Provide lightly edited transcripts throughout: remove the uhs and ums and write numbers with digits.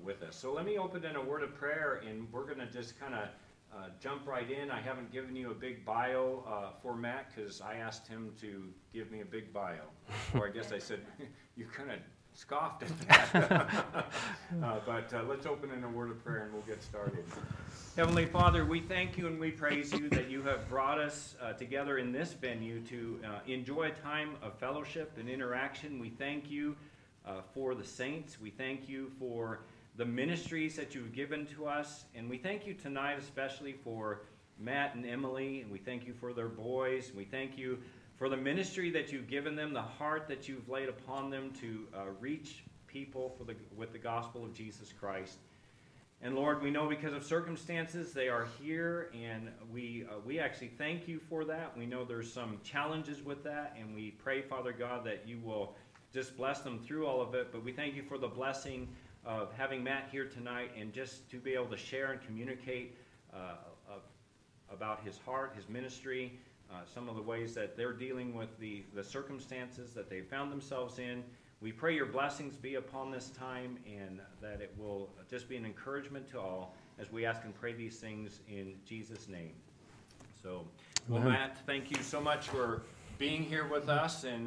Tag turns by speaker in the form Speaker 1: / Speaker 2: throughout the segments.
Speaker 1: with us. So let me open in a word of prayer, and we're going to just kind of jump right in. I haven't given you a big bio for Matt because I asked him to give me a big bio. Or I guess I said, you kind of scoffed at that. But let's open in a word of prayer and we'll get started. Heavenly Father, we thank you and we praise you that you have brought us together in this venue to enjoy a time of fellowship and interaction. We thank you for the saints. We thank you for the ministries that you've given to us. And we thank you tonight especially for Matt and Emily. And we thank you for their boys. We thank you for the ministry that you've given them, the heart that you've laid upon them to reach people with the gospel of Jesus Christ. And Lord, we know because of circumstances they are here, and we actually thank you for that. We know there's some challenges with that, and we pray, Father God, that you will just bless them through all of it. But we thank you for the blessing of having Matt here tonight and just to be able to share and communicate about his heart, his ministry, some of the ways that they're dealing with the circumstances that they found themselves in. We pray your blessings be upon this time and that it will just be an encouragement to all as we ask and pray these things in Jesus' name. So, well, Matt, thank you so much for being here with us. And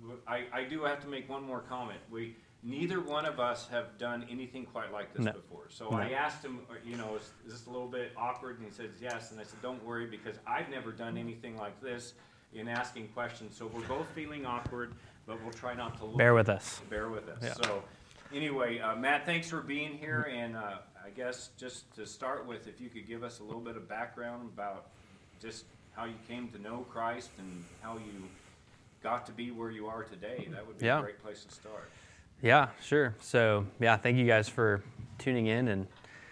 Speaker 1: I do have to make one more comment. Neither one of us have done anything quite like this before. So I asked him, is this a little bit awkward? And he says, yes. And I said, don't worry, because I've never done anything like this in asking questions. So we're both feeling awkward, but we'll try not to
Speaker 2: bear with us.
Speaker 1: Yeah. So anyway, Matt, thanks for being here. And I guess just to start with, if you could give us a little bit of background about just how you came to know Christ and how you got to be where you are today, that would be a great place to start.
Speaker 2: Yeah, sure. So, thank you guys for tuning in and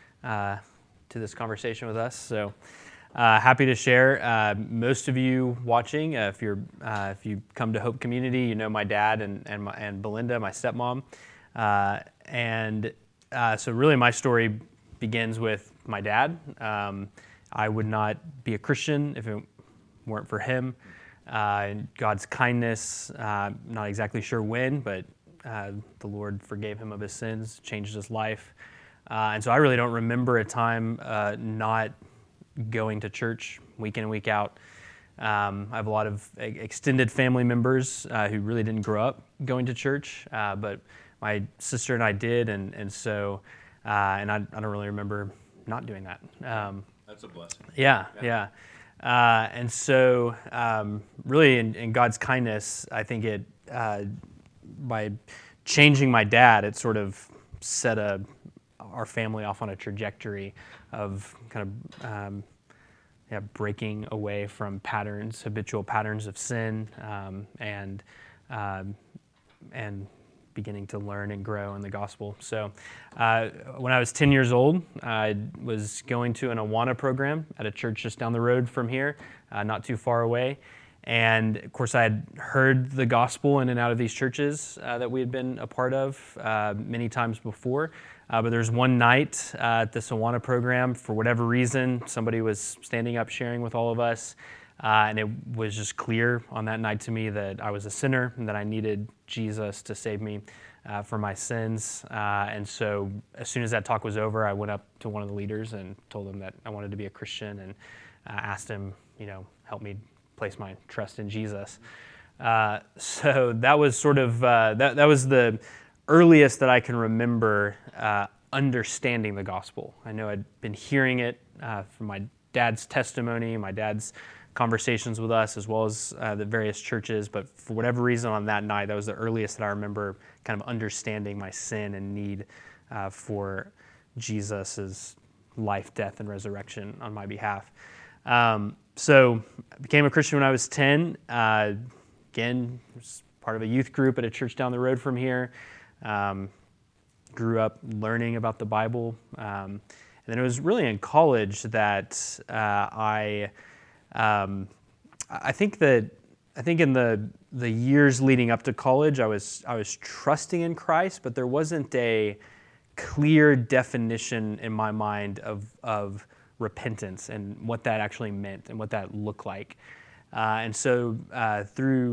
Speaker 2: to this conversation with us. So, happy to share. Most of you watching, if you come to Hope Community, you know my dad and Belinda, my stepmom, so really my story begins with my dad. I would not be a Christian if it weren't for him. God's kindness, not exactly sure when, but the Lord forgave him of his sins, changed his life. And so I really don't remember a time not going to church week in and week out. I have a lot of extended family members who really didn't grow up going to church, but my sister and I did, and so I don't really remember not doing that.
Speaker 1: That's a blessing.
Speaker 2: Yeah. And so really in God's kindness, I think it by changing my dad, it sort of set our family off on a trajectory of kind of breaking away from habitual patterns of sin, and beginning to learn and grow in the gospel. So when I was 10 years old, I was going to an Awana program at a church just down the road from here, not too far away. And of course, I had heard the gospel in and out of these churches that we had been a part of many times before. But there was one night at this Awana program, for whatever reason, somebody was standing up sharing with all of us. And it was just clear on that night to me that I was a sinner and that I needed Jesus to save me for my sins. And so as soon as that talk was over, I went up to one of the leaders and told him that I wanted to be a Christian and asked him, help me place my trust in Jesus. So that was sort of, that was the earliest that I can remember understanding the gospel. I know I'd been hearing it from my dad's testimony, my dad's conversations with us, as well as the various churches, but for whatever reason on that night, that was the earliest that I remember kind of understanding my sin and need for Jesus' life, death, and resurrection on my behalf. So I became a Christian when I was 10. Again, was part of a youth group at a church down the road from here. Grew up learning about the Bible. And then it was really in college that I think in the years leading up to college, I was trusting in Christ, but there wasn't a clear definition in my mind of repentance and what that actually meant and what that looked like. And so through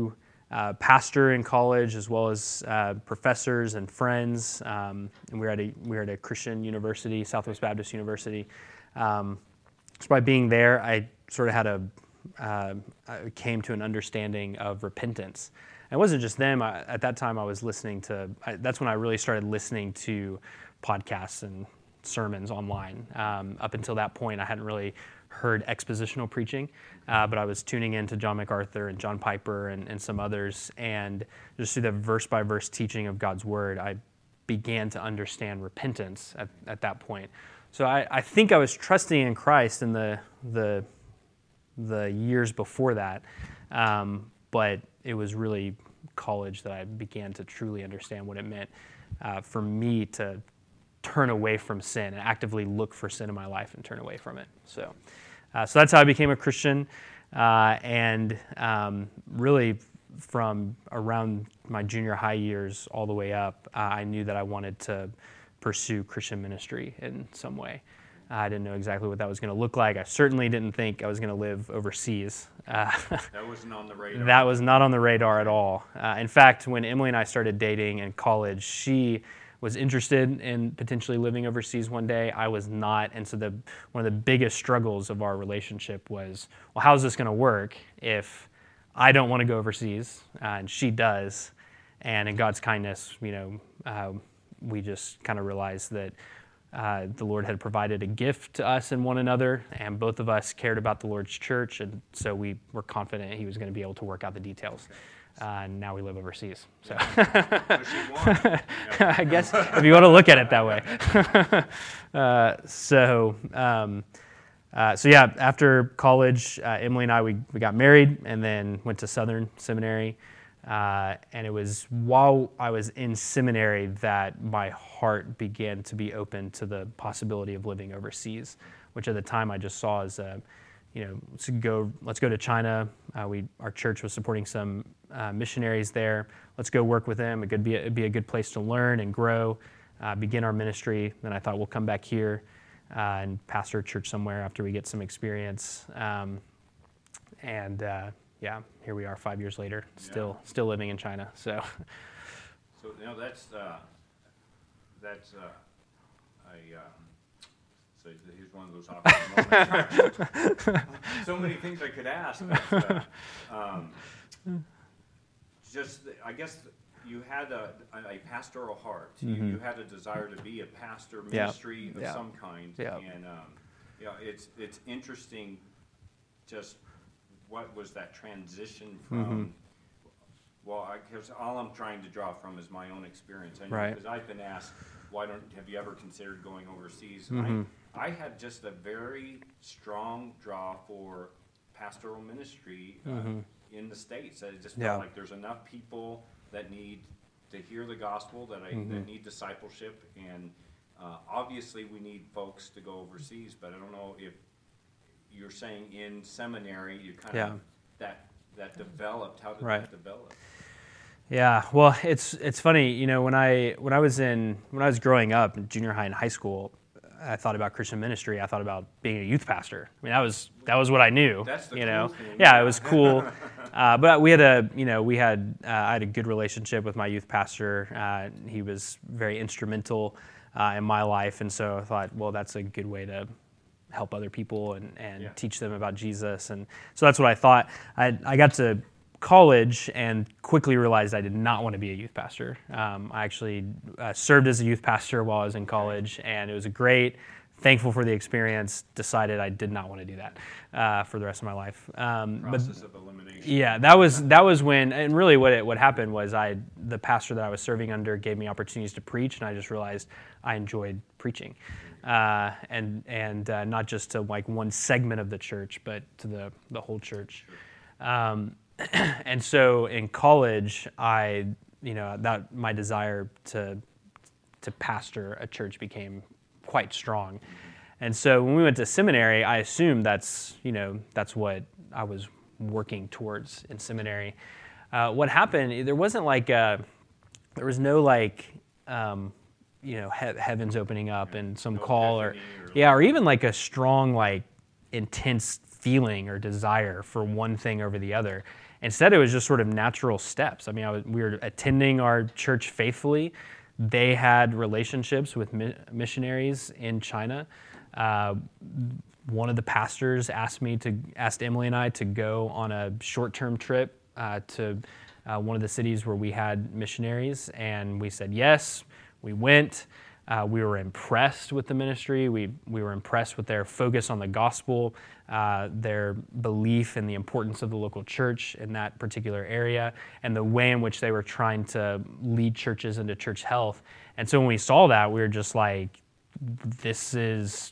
Speaker 2: pastor in college, as well as professors and friends. And we were at a Christian university, Southwest Baptist University. So by being there, I sort of had I came to an understanding of repentance. And it wasn't just them. At that time, I was listening to. That's when I really started listening to podcasts and sermons online. Up until that point, I hadn't really heard expositional preaching, but I was tuning in to John MacArthur and John Piper and some others, and just through the verse-by-verse teaching of God's Word, I began to understand repentance at that point. So I think I was trusting in Christ in the years before that, but it was really college that I began to truly understand what it meant for me to turn away from sin and actively look for sin in my life and turn away from it. So that's how I became a Christian, and really from around my junior high years all the way up, I knew that I wanted to pursue Christian ministry in some way. I didn't know exactly what that was going to look like. I certainly didn't think I was going to live overseas.
Speaker 1: That wasn't on the radar.
Speaker 2: That was not on the radar at all. In fact, when Emily and I started dating in college, she was interested in potentially living overseas one day. I was not, and so one of the biggest struggles of our relationship was, well, how's this going to work if I don't want to go overseas and she does? And in God's kindness, we just kind of realized that the Lord had provided a gift to us and one another, and both of us cared about the Lord's church, and so we were confident He was going to be able to work out the details. And now we live overseas. So I guess if you want to look at it that way. So after college, Emily and I, we got married and then went to Southern Seminary. And it was while I was in seminary that my heart began to be open to the possibility of living overseas, which at the time I just saw as let's go to China. Our church was supporting some missionaries there. Let's go work with them. It'd be a good place to learn and grow, begin our ministry. Then I thought we'll come back here and pastor a church somewhere after we get some experience. Here we are 5 years later, still living in China. So
Speaker 1: So here's one of those awkward moments. So many things I could ask. But, I guess you had a pastoral heart. Mm-hmm. You had a desire to be a pastor, ministry of some kind. Yeah. And it's interesting. Just what was that transition from? Mm-hmm. Well, because all I'm trying to draw from is my own experience. Because I've been asked, have you ever considered going overseas? Mm-hmm. I had just a very strong draw for pastoral ministry in the States. I just felt like there's enough people that need to hear the gospel, that need discipleship, and obviously we need folks to go overseas, but I don't know if you're saying in seminary you kind of that developed. How did that develop?
Speaker 2: Yeah, well, it's funny, when I was growing up in junior high and high school, I thought about Christian ministry. I thought about being a youth pastor. I mean, that was what I knew.
Speaker 1: That's the cool thing.
Speaker 2: Yeah, it was cool. But I had a good relationship with my youth pastor. He was very instrumental in my life, and so I thought, well, that's a good way to help other people and teach them about Jesus. And so that's what I thought. I got to college and quickly realized I did not want to be a youth pastor. I actually served as a youth pastor while I was in college, and it was great. Thankful for the experience. Decided I did not want to do that for the rest of my life.
Speaker 1: Process of elimination.
Speaker 2: Yeah, that was when, and really what happened was the pastor that I was serving under gave me opportunities to preach, and I just realized I enjoyed preaching, and not just to like one segment of the church, but to the whole church. Sure. And so in college, my desire to pastor a church became quite strong. And so when we went to seminary, I assumed that's what I was working towards in seminary. What happened, there wasn't heavens opening up and some call or even like a strong, like intense feeling or desire for one thing over the other. Instead, it was just sort of natural steps. I mean, we were attending our church faithfully. They had relationships with missionaries in China. One of the pastors asked Emily and I to go on a short-term trip to one of the cities where we had missionaries, and we said yes. We went. We were impressed with the ministry. We were impressed with their focus on the gospel, their belief in the importance of the local church in that particular area, and the way in which they were trying to lead churches into church health. And so when we saw that, we were just like, this is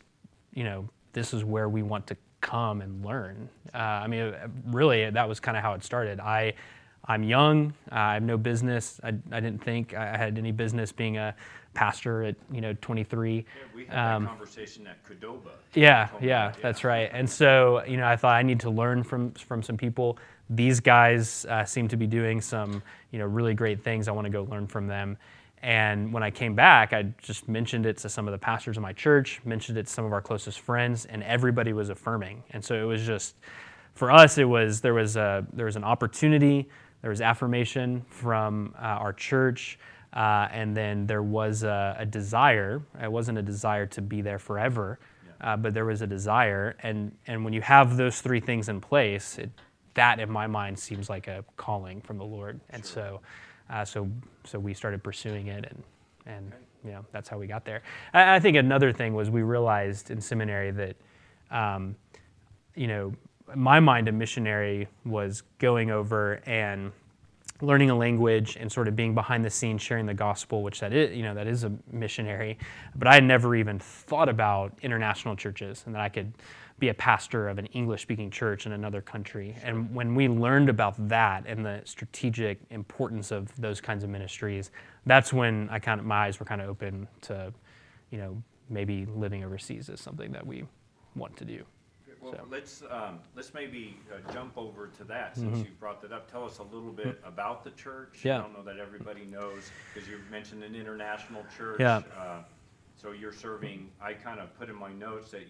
Speaker 2: where we want to come and learn. I mean, really, that was kind of how it started. I'm young. I have no business. I didn't think I had any business being a pastor at 23.
Speaker 1: Yeah, we had that conversation at Qdoba.
Speaker 2: Yeah, that's right. And so I thought I need to learn from some people. These guys seem to be doing some really great things. I want to go learn from them. And when I came back, I just mentioned it to some of the pastors in my church, mentioned it to some of our closest friends, and everybody was affirming. And so it was just, for us, there was an opportunity, there was affirmation from our church, and then there was a desire. It wasn't a desire to be there forever, but there was a desire. And when you have those three things in place, that in my mind seems like a calling from the Lord. And
Speaker 1: Sure.
Speaker 2: So we started pursuing it, and that's how we got there. I think another thing was we realized in seminary that, in my mind, a missionary was going over and learning a language and sort of being behind the scenes, sharing the gospel, which that is a missionary. But I had never even thought about international churches and that I could be a pastor of an English-speaking church in another country. And when we learned about that and the strategic importance of those kinds of ministries, that's when my eyes were kind of open to, maybe living overseas is something that we want to do.
Speaker 1: Well, let's maybe jump over to that since you brought that up. Tell us a little bit about the church.
Speaker 2: Yeah.
Speaker 1: I don't know that everybody knows because you mentioned an international church.
Speaker 2: Yeah.
Speaker 1: So you're serving. I kind of put in my notes that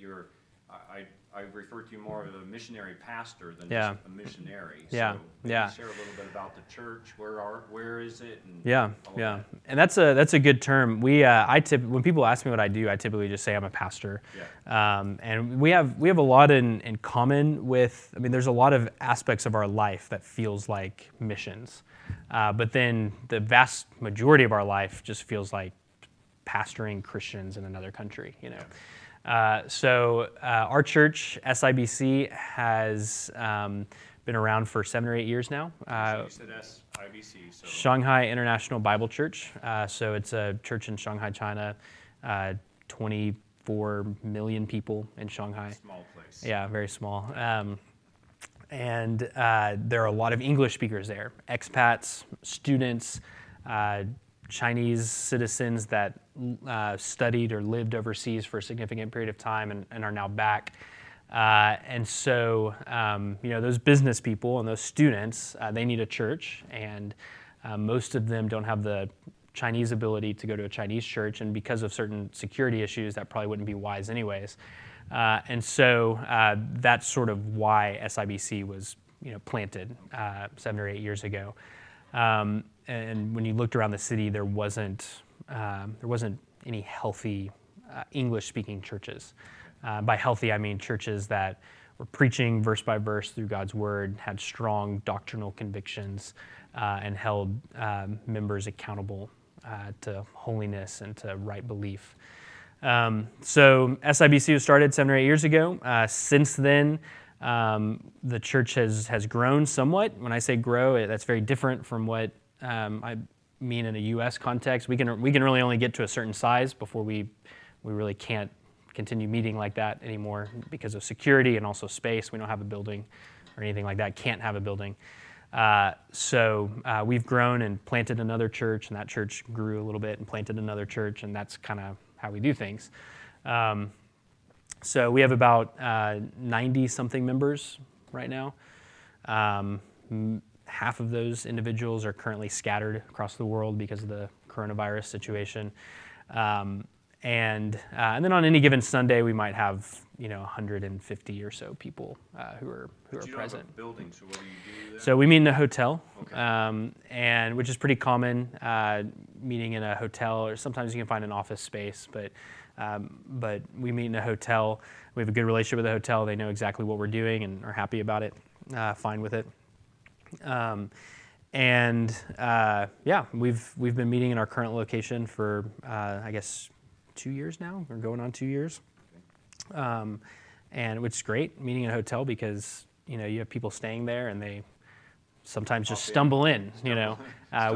Speaker 1: I refer to you more as a missionary pastor than just a missionary.
Speaker 2: Yeah.
Speaker 1: So maybe share a little bit about the church. Where is it? And all of that.
Speaker 2: And that's a good term. When people ask me what I do, I typically just say I'm a pastor.
Speaker 1: Yeah.
Speaker 2: And we have a lot in common with. I mean, there's a lot of aspects of our life that feels like missions, but then the vast majority of our life just feels like pastoring Christians in another country. So our church, SIBC, has been around for 7 or 8 years now.
Speaker 1: So you said SIBC. So.
Speaker 2: Shanghai International Bible Church. So it's a church in Shanghai, China. 24 million people in Shanghai.
Speaker 1: Small place.
Speaker 2: Yeah, very small. And there are a lot of English speakers there, expats, students, Chinese citizens that studied or lived overseas for a significant period of time and are now back. And so, those business people and those students, they need a church, and most of them don't have the Chinese ability to go to a Chinese church, and because of certain security issues, that probably wouldn't be wise anyways. And so that's sort of why SIBC was, planted 7 or 8 years ago. And when you looked around the city, there wasn't any healthy English-speaking churches. By healthy, I mean churches that were preaching verse by verse through God's word, had strong doctrinal convictions, and held members accountable to holiness and to right belief. So SIBC was started 7 or 8 years ago. Since then, the church has grown somewhat. When I say grow, that's very different from what I mean in a U.S. context. We can really only get to a certain size before we really can't continue meeting like that anymore because of security and also space. We don't have a building or anything like that. Can't have a building. So we've grown and planted another church, and that church grew a little bit and planted another church, and that's kind of how we do things. So we have about 90-something members right now. Half of those individuals are currently scattered across the world because of the coronavirus situation. and then on any given Sunday, we might have 150 or so people who are
Speaker 1: But you don't
Speaker 2: present.
Speaker 1: have a building, so what do you do there?
Speaker 2: So we meet in a hotel,
Speaker 1: Okay.
Speaker 2: and which is pretty common. Meeting in a hotel, or sometimes you can find an office space, but we meet in a hotel. We have a good relationship with the hotel. They know exactly what we're doing and are happy about it, fine with it. We've been meeting in our current location for I guess 2 years now. We're going on 2 years, and which is great, meeting in a hotel, because you have people staying there and they sometimes just stumble in. There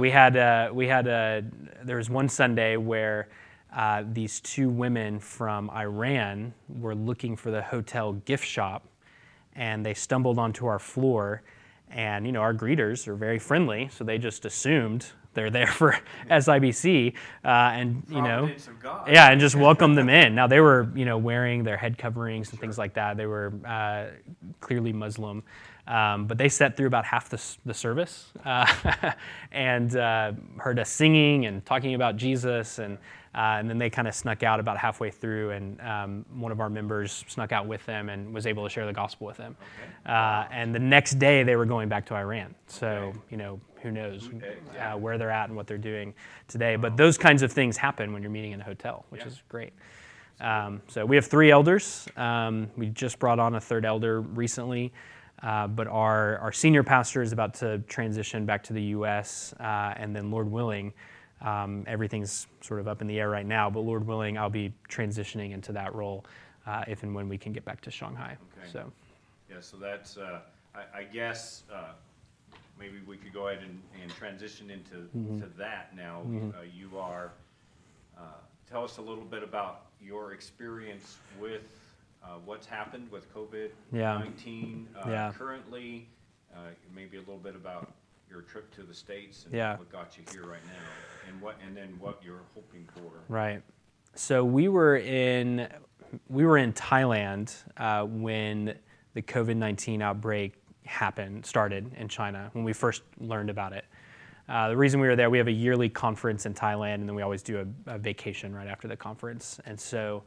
Speaker 2: was one Sunday where these two women from Iran were looking for the hotel gift shop, and they stumbled onto our floor. And our greeters are very friendly, so they just assumed they're there for SIBC,
Speaker 1: Providence of God.
Speaker 2: yeah, and just welcomed them in. Now they were wearing their head coverings and things like that. They were clearly Muslim, but they sat through about half the service and heard us singing and talking about Jesus, and then they kind of snuck out about halfway through, and one of our members snuck out with them and was able to share the gospel with them.
Speaker 1: Okay.
Speaker 2: And the next day they were going back to Iran. So, who knows where they're at and what they're doing today. But those kinds of things happen when you're meeting in a hotel, which is great. So we have 3 elders. We just brought on a 3rd elder recently. But our senior pastor is about to transition back to the U.S., and then Lord willing, everything's sort of up in the air right now, but Lord willing, I'll be transitioning into that role if and when we can get back to Shanghai.
Speaker 1: Okay.
Speaker 2: So,
Speaker 1: Yeah, so that's, I guess, maybe we could go ahead and transition into to that now. You are, tell us a little bit about your experience with what's happened with COVID-19 currently, maybe a little bit about your trip to the States and what got you here right now, and then what you're hoping for.
Speaker 2: Right. So we were in Thailand when the COVID-19 outbreak started in China, when we first learned about it. The reason we were there, we have a yearly conference in Thailand, and then we always do a vacation right after the conference. And so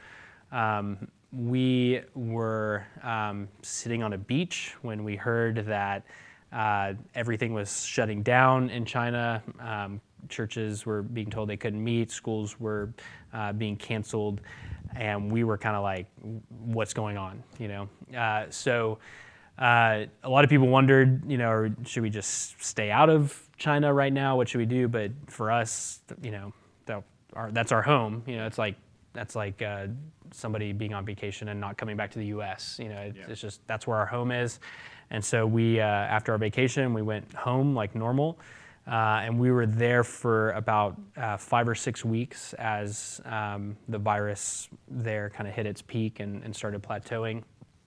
Speaker 2: we were sitting on a beach when we heard that everything was shutting down in China. Churches were being told they couldn't meet, schools were being canceled, and we were kind of like, what's going on, So a lot of people wondered, should we just stay out of China right now? What should we do? But for us, that's our home. That's like somebody being on vacation and not coming back to the U.S. It's just, that's where our home is. And so we, after our vacation, we went home like normal. And we were there for about 5 or 6 weeks as the virus there kind of hit its peak and started plateauing.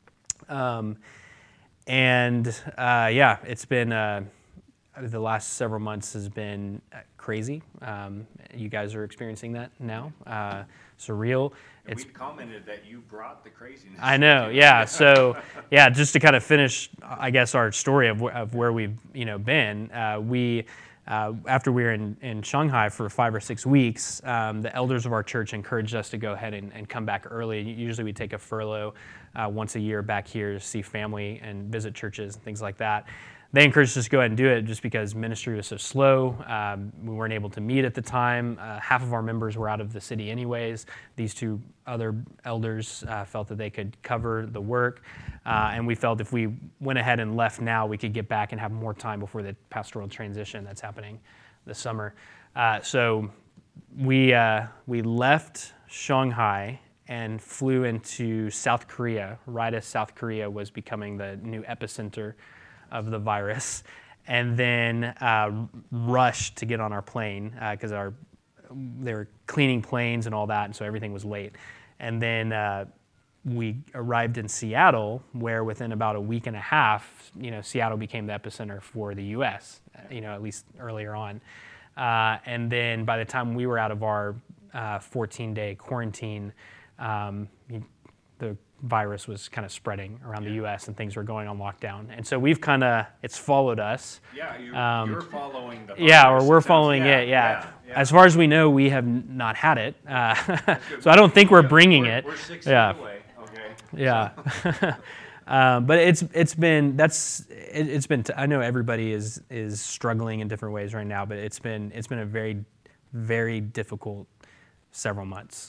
Speaker 2: It's been, the last several months has been crazy. You guys are experiencing that now. Surreal.
Speaker 1: And we commented that you brought the craziness.
Speaker 2: I know, yeah. So, just to kind of finish, I guess, our story of where we've been. After we were in Shanghai for 5 or 6 weeks, the elders of our church encouraged us to go ahead and come back early. Usually we take a furlough once a year back here to see family and visit churches and things like that. They encouraged us to go ahead and do it just because ministry was so slow. We weren't able to meet at the time. Half of our members were out of the city anyways. These 2 other elders felt that they could cover the work. And we felt if we went ahead and left now, we could get back and have more time before the pastoral transition that's happening this summer. So we left Shanghai and flew into South Korea, right as South Korea was becoming the new epicenter of the virus, and then rushed to get on our plane because they were cleaning planes and all that, and so everything was late. And then we arrived in Seattle, where within about a week and a half, Seattle became the epicenter for the U.S., at least earlier on. And then by the time we were out of our 14-day quarantine, the the virus was kind of spreading around the U.S. and things were going on lockdown. And so we've it's followed us.
Speaker 1: Yeah, you're following the virus.
Speaker 2: Yeah, or we're following it, yeah. As far as we know, we have not had it. So I don't think we're bringing it.
Speaker 1: We're 6 feet away, okay.
Speaker 2: Yeah. But it's been, I know everybody is struggling in different ways right now, but it's been a very, very difficult several months.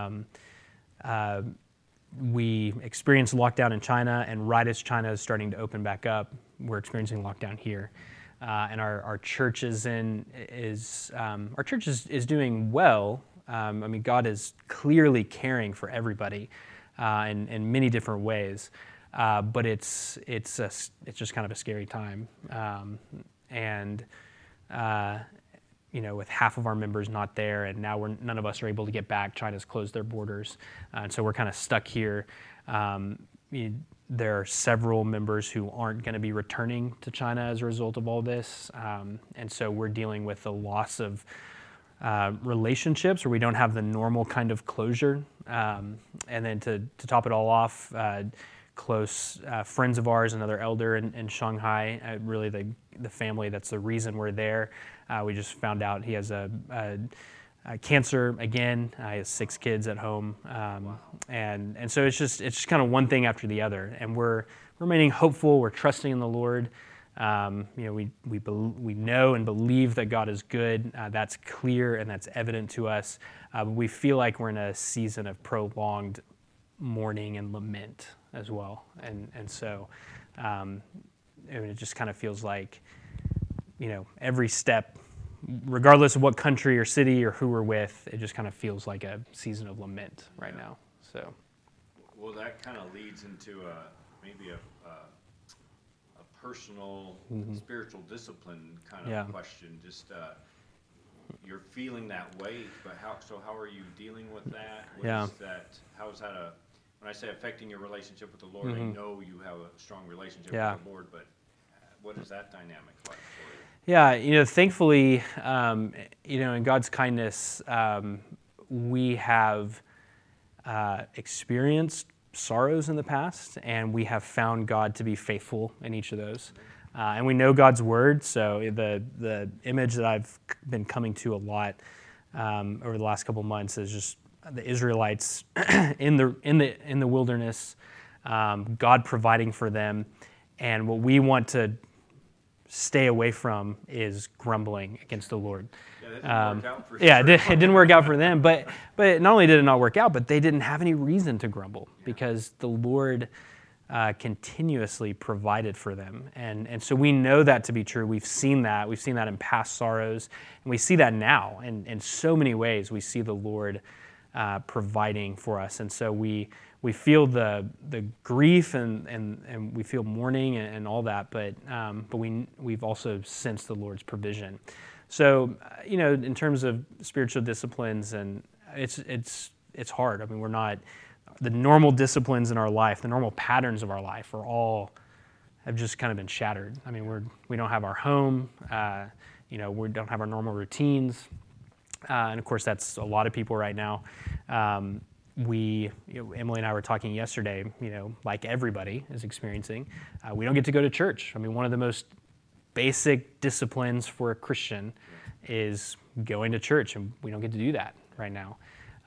Speaker 2: We experienced lockdown in China, and right as China is starting to open back up, we're experiencing lockdown here. And our church is doing well. I mean, God is clearly caring for everybody in many different ways. But it's just kind of a scary time. With half of our members not there, and now none of us are able to get back. China's closed their borders, and so we're kind of stuck here. There are several members who aren't going to be returning to China as a result of all this, and so we're dealing with the loss of relationships where we don't have the normal kind of closure. And then to top it all off, close friends of ours, another elder in Shanghai, really the family that's the reason we're there. We just found out he has a cancer again. He has 6 kids at home, and so it's just kind of one thing after the other. And we're remaining hopeful. We're trusting in the Lord. We know and believe that God is good. That's clear and that's evident to us. But we feel like we're in a season of prolonged mourning and lament as well. And so it just kind of feels like, every step, regardless of what country or city or who we're with, it just kind of feels like a season of lament right now. So,
Speaker 1: well, that kind of leads into maybe a personal, spiritual discipline kind of question. Just you're feeling that weight, but how are you dealing with that? How is that when I say affecting your relationship with the Lord, I know you have a strong relationship with the Lord, but what is that dynamic like for you?
Speaker 2: Yeah, thankfully, in God's kindness, we have experienced sorrows in the past, and we have found God to be faithful in each of those. And we know God's word, so the image that I've been coming to a lot over the last couple months is just the Israelites in the wilderness, God providing for them, and what we want to stay away from is grumbling against the Lord.
Speaker 1: Yeah, that didn't work out for sure.
Speaker 2: Yeah, it didn't work out for them, but not only did it not work out, but they didn't have any reason to grumble because the Lord continuously provided for them. And so we know that to be true. We've seen that. We've seen that in past sorrows, and we see that now. And in so many ways, we see the Lord providing for us. And so we feel the grief and we feel mourning and all that, but we've also sensed the Lord's provision. So, in terms of spiritual disciplines, and it's hard. I mean, we're not, the normal disciplines in our life, the normal patterns of our life have just kind of been shattered. I mean, we don't have our home, we don't have our normal routines. And of course, that's a lot of people right now. Emily and I were talking yesterday, like everybody is experiencing, we don't get to go to church. I mean, one of the most basic disciplines for a Christian is going to church, and we don't get to do that right now.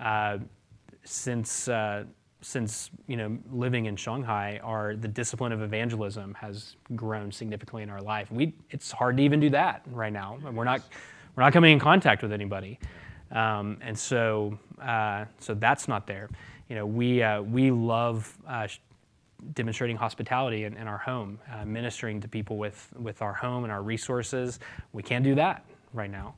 Speaker 2: Since living in Shanghai, the discipline of evangelism has grown significantly in our life. It's hard to even do that right now. We're not coming in contact with anybody, and so that's not there. We love demonstrating hospitality in our home, ministering to people with our home and our resources. We can't do that right now.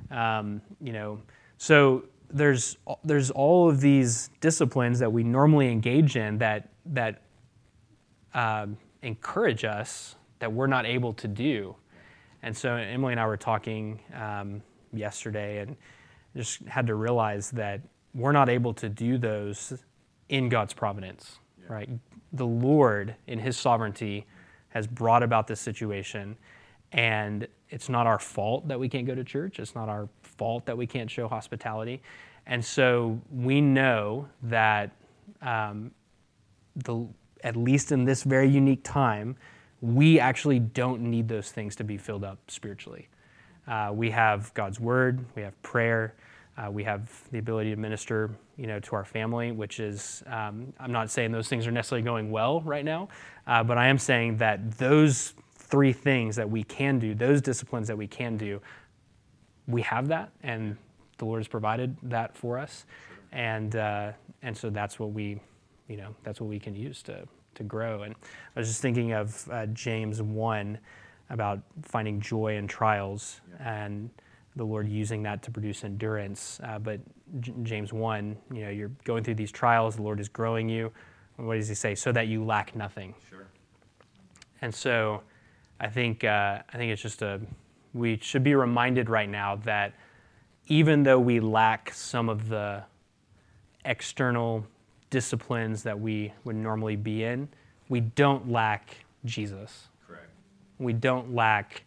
Speaker 2: So there's all of these disciplines that we normally engage in that encourage us that we're not able to do. And so Emily and I were talking yesterday and just had to realize that we're not able to do those in God's providence, right? The Lord, in His sovereignty, has brought about this situation, and it's not our fault that we can't go to church. It's not our fault that we can't show hospitality. And so we know that at least in this very unique time, we actually don't need those things to be filled up spiritually. We have God's word, we have prayer, we have the ability to minister, to our family, which is, I'm not saying those things are necessarily going well right now, but I am saying that those three things that we can do, those disciplines that we can do, we have that, and the Lord has provided that for us, and so that's what we can use to grow. And I was just thinking of James 1 about finding joy in trials, and the Lord using that to produce endurance. But James 1, you're going through these trials, the Lord is growing you. What does he say? So that you lack nothing.
Speaker 1: Sure.
Speaker 2: And so I think it's just we should be reminded right now that even though we lack some of the external disciplines that we would normally be in, we don't lack Jesus.
Speaker 1: Correct.
Speaker 2: We don't lack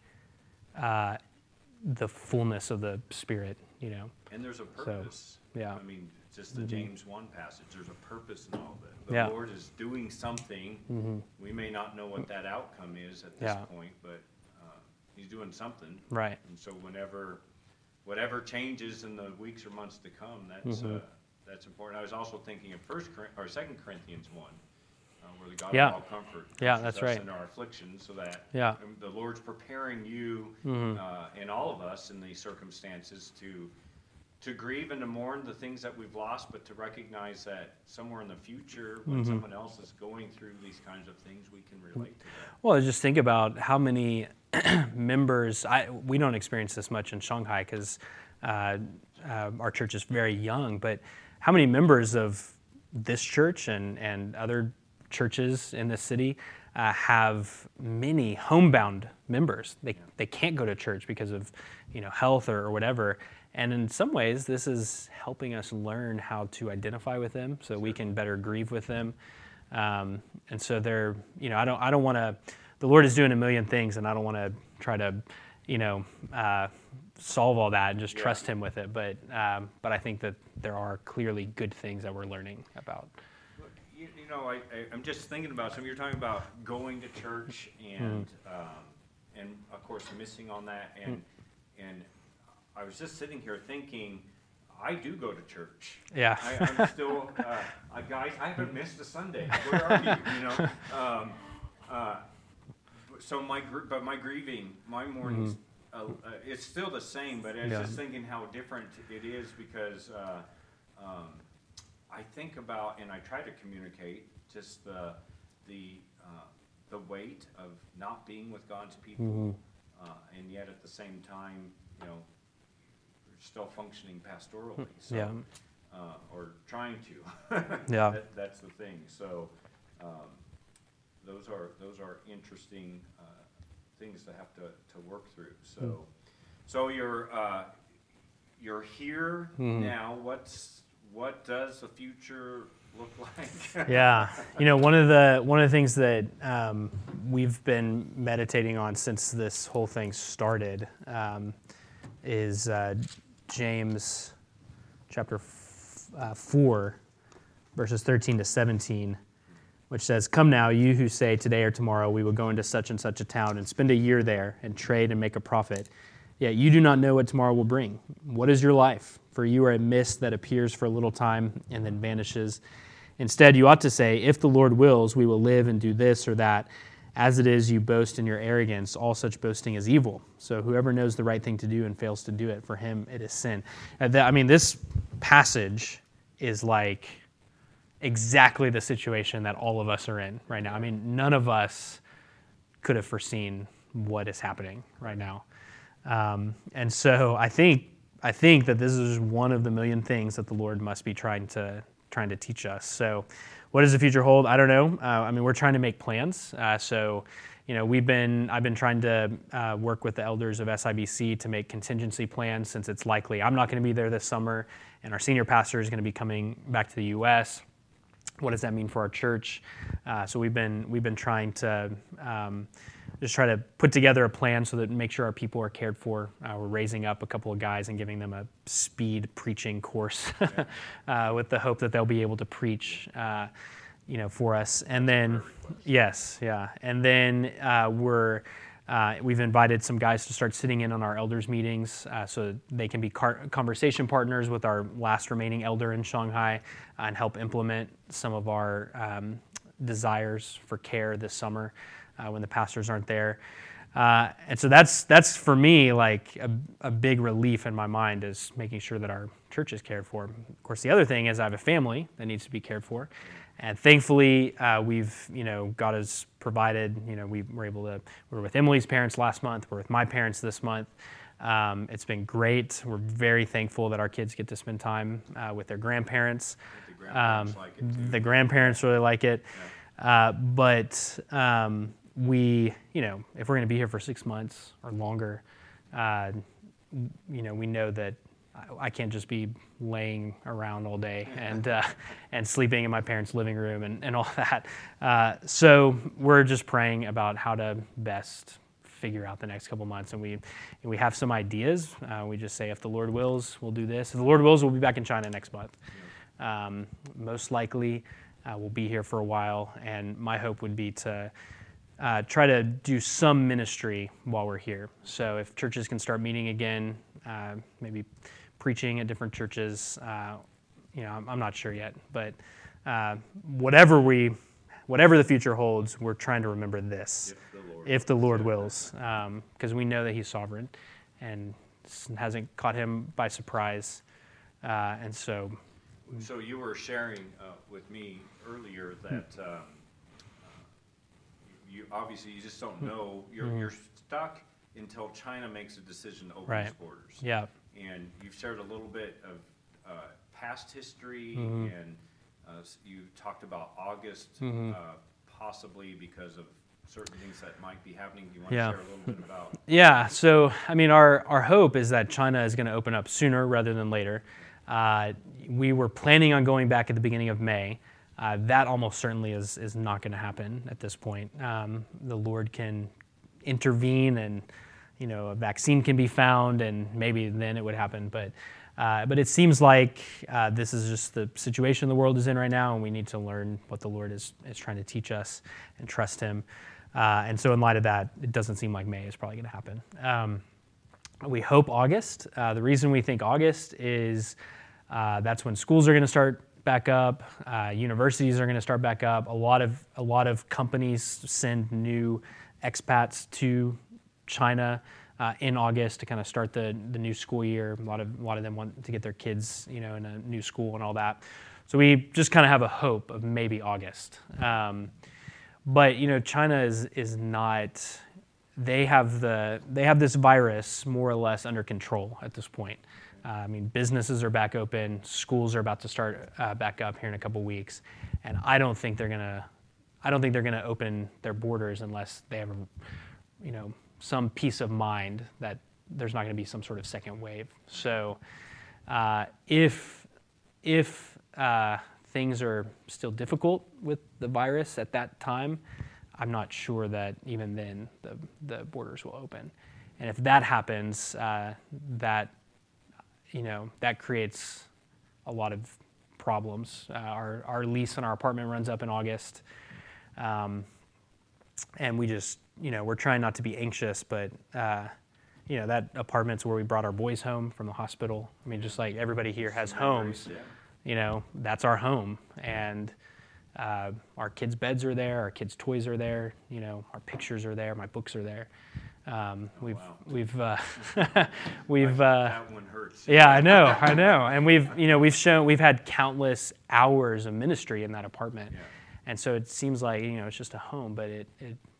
Speaker 2: the fullness of the Spirit,
Speaker 1: And there's a purpose.
Speaker 2: So, yeah.
Speaker 1: I mean, just the James 1 passage, there's a purpose in all of it. The
Speaker 2: Yeah.
Speaker 1: Lord is doing something. We may not know what that outcome is at this point, but he's doing something.
Speaker 2: Right.
Speaker 1: And so whatever changes in the weeks or months to come, that's important. I was also thinking of 2 Corinthians 1, where the God of all comfort
Speaker 2: that's
Speaker 1: us
Speaker 2: right.
Speaker 1: in our afflictions, so that the Lord's preparing you and all of us in these circumstances to grieve and to mourn the things that we've lost, but to recognize that somewhere in the future, when someone else is going through these kinds of things, we can relate to that.
Speaker 2: Well, just think about how many members, we don't experience this much in Shanghai because our church is very young, but how many members of this church and other churches in this city have many homebound members? They can't go to church because of health or whatever. And in some ways, this is helping us learn how to identify with them so we can better grieve with them. And so they're, I don't want to, the Lord is doing a million things, and I don't want to try to, solve all that and just trust Him with it. But I think that there are clearly good things that we're learning about.
Speaker 1: I'm just thinking about something. You're talking about going to church and of course missing on that, and I was just sitting here thinking, I do go to church.
Speaker 2: Yeah.
Speaker 1: I'm still, guys, I haven't missed a Sunday. Where are you? So my grieving, my mournings, it's still the same, but I was just thinking how different it is because I think about, and I try to communicate just the weight of not being with God's people, and yet at the same time, we're still functioning pastorally, so, or trying to. That's the thing. So those are interesting things to have to work through. So you're here now. What does the future look like?
Speaker 2: Yeah, one of the things that we've been meditating on since this whole thing started is James chapter 4, verses 13 to 17, which says, "Come now, you who say today or tomorrow we will go into such and such a town and spend a year there and trade and make a profit. Yet you do not know what tomorrow will bring. What is your life? For you are a mist that appears for a little time and then vanishes. Instead, you ought to say, if the Lord wills, we will live and do this or that. As it is, you boast in your arrogance. All such boasting is evil. So whoever knows the right thing to do and fails to do it, for him it is sin." This passage is like exactly the situation that all of us are in right now. None of us could have foreseen what is happening right now. And so I think that this is one of the million things that the Lord must be trying to teach us. So what does the future hold? I don't know. We're trying to make plans. I've been trying to work with the elders of SIBC to make contingency plans, since it's likely I'm not going to be there this summer, and our senior pastor is going to be coming back to the U.S. What does that mean for our church? So we've been trying to just try to put together a plan so that make sure our people are cared for. We're raising up a couple of guys and giving them a speed preaching course with the hope that they'll be able to preach. for us. And then, yes, yeah. And then we've invited some guys to start sitting in on our elders meetings so they can be conversation partners with our last remaining elder in Shanghai and help implement some of our desires for care this summer when the pastors aren't there. And so that's for me like a big relief in my mind, is making sure that our church is cared for. Of course, the other thing is I have a family that needs to be cared for, and thankfully God has provided. We were with Emily's parents last month. We're with my parents this month. It's been great. We're very thankful that our kids get to spend time with their grandparents. The grandparents really like it, but. If we're going to be here for 6 months or longer, we know that I can't just be laying around all day and sleeping in my parents' living room and all that. So we're just praying about how to best figure out the next couple months, and we have some ideas. We just say, if the Lord wills, we'll do this. If the Lord wills, we'll be back in China next month. Most likely, we'll be here for a while, and my hope would be to try to do some ministry while we're here. So if churches can start meeting again, maybe preaching at different churches, I'm not sure yet. But whatever the future holds, we're trying to remember this, if the Lord wills, because we know that He's sovereign, and it hasn't caught Him by surprise. And so.
Speaker 1: So you were sharing with me earlier that. You just don't know. You're stuck until China makes a decision to open its borders.
Speaker 2: Yeah.
Speaker 1: And you've shared a little bit of past history, and you talked about August, possibly because of certain things that might be happening. Do you want to share a little bit about?
Speaker 2: Yeah. So, our hope is that China is going to open up sooner rather than later. We were planning on going back at the beginning of May. That almost certainly is not going to happen at this point. The Lord can intervene, and a vaccine can be found, and maybe then it would happen. But it seems like this is just the situation the world is in right now, and we need to learn what the Lord is trying to teach us and trust Him. And so in light of that, it doesn't seem like May is probably going to happen. We hope August. The reason we think August is that's when schools are going to start back up, universities are going to start back up. A lot of companies send new expats to China in August to kind of start the new school year. A lot of them want to get their kids, in a new school and all that. So we just kind of have a hope of maybe August. But China is not. They have this virus more or less under control at this point. Businesses are back open. Schools are about to start back up here in a couple weeks, and I don't think they're gonna open their borders unless they have, some peace of mind that there's not going to be some sort of second wave. So, if things are still difficult with the virus at that time, I'm not sure that even then the borders will open. And if that happens, that creates a lot of problems. Our lease on our apartment runs up in August. And we just, we're trying not to be anxious, but, that apartment's where we brought our boys home from the hospital. Just like everybody here has homes, that's our home. And our kids' beds are there, our kids' toys are there, our pictures are there, my books are there. We've
Speaker 1: that one hurts.
Speaker 2: Yeah, I know. And we've had countless hours of ministry in that apartment.
Speaker 1: Yeah.
Speaker 2: And so it seems like, it's just a home, but it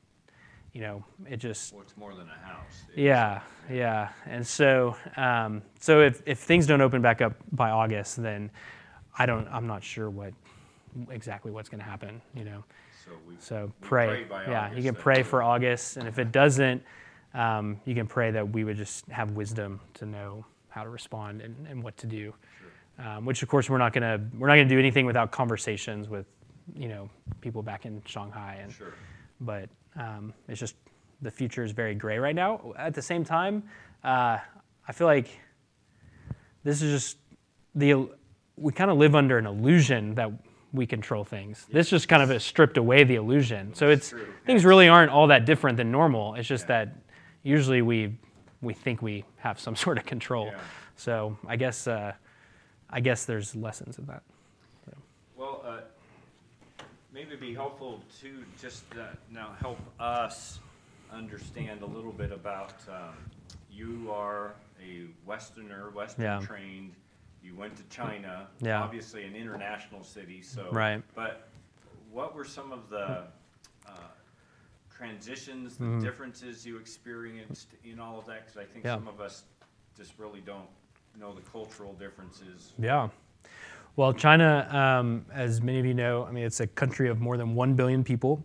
Speaker 2: just.
Speaker 1: Well, it's more than a house.
Speaker 2: Yeah. And so if things don't open back up by August, then I'm not sure exactly what's going to happen, So pray.
Speaker 1: August,
Speaker 2: you can pray for August, and if it doesn't, you can pray that we would just have wisdom to know how to respond and what to do.
Speaker 1: Sure.
Speaker 2: Which of course we're not gonna do anything without conversations with people back in Shanghai. And
Speaker 1: Sure.
Speaker 2: But it's just the future is very gray right now. At the same time, I feel like this is just we kind of live under an illusion that we control things. This just kind of has stripped away the illusion. So
Speaker 1: That's true.
Speaker 2: things really aren't all that different than normal. It's just that usually we think we have some sort of control.
Speaker 1: Yeah.
Speaker 2: So I guess there's lessons in that. So.
Speaker 1: Well, maybe it'd be helpful to just now help us understand a little bit about, you are a Westerner, Western trained, you went to China, obviously an international city, so.
Speaker 2: Right.
Speaker 1: But what were some of the transitions, the differences you experienced in all of that? Because I think some of us just really don't know the cultural differences.
Speaker 2: Yeah. Well, China, as many of you know, I mean, it's a country of more than 1 billion people.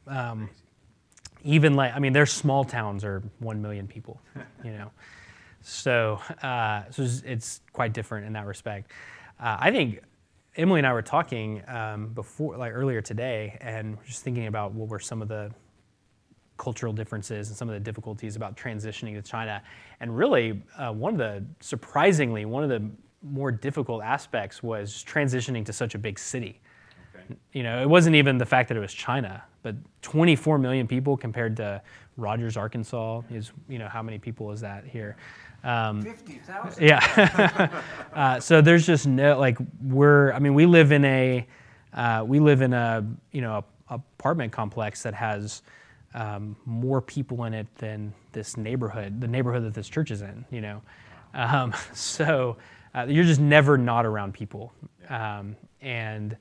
Speaker 2: Even their small towns are 1 million people, you know. So it's quite different in that respect. I think Emily and I were talking earlier today, and just thinking about what were some of the cultural differences and some of the difficulties about transitioning to China. And really, one of the more difficult aspects was just transitioning to such a big city. Okay. You know, it wasn't even the fact that it was China, but 24 million people compared to Rogers, Arkansas is, you know, how many people is that here?
Speaker 1: 50,000.
Speaker 2: Yeah. So there's just no, we live in a apartment complex that has more people in it than the neighborhood that this church is in, you know. So you're just never not around people. And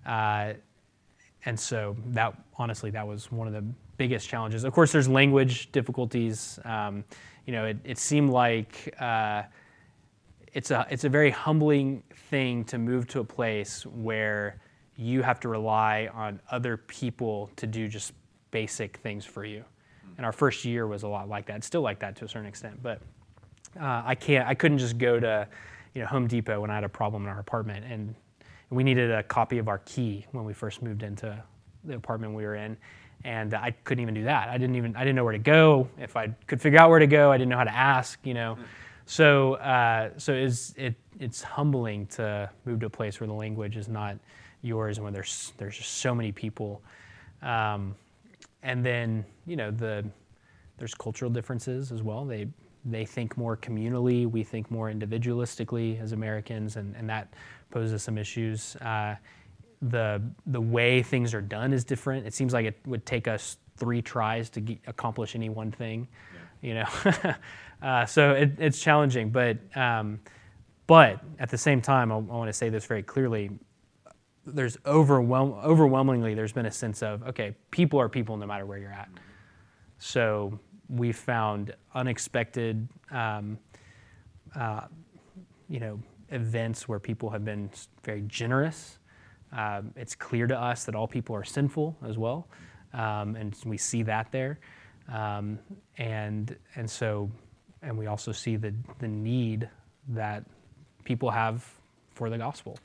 Speaker 2: so that was one of the biggest challenges. Of course, there's language difficulties. You know, it seemed like it's a very humbling thing to move to a place where you have to rely on other people to do just basic things for you. And our first year was a lot like that. It's still like that to a certain extent, but I couldn't just go to, you know, Home Depot when I had a problem in our apartment, and we needed a copy of our key when we first moved into the apartment we were in, and I couldn't even do that. I didn't know where to go. If I could figure out where to go, I didn't know how to ask, you know. So it's humbling to move to a place where the language is not yours and where there's just so many people. And then, you know, there's cultural differences as well. They think more communally, we think more individualistically as Americans, and that poses some issues. The way things are done is different. It seems like it would take us 3 tries to accomplish any one thing, you know. So it's challenging, but at the same time, I want to say this very clearly. There's overwhelmingly, there's been a sense of, okay, people are people no matter where you're at. So we found unexpected, events where people have been very generous. It's clear to us that all people are sinful as well, and we see that there. And we also see the need that people have for the gospel.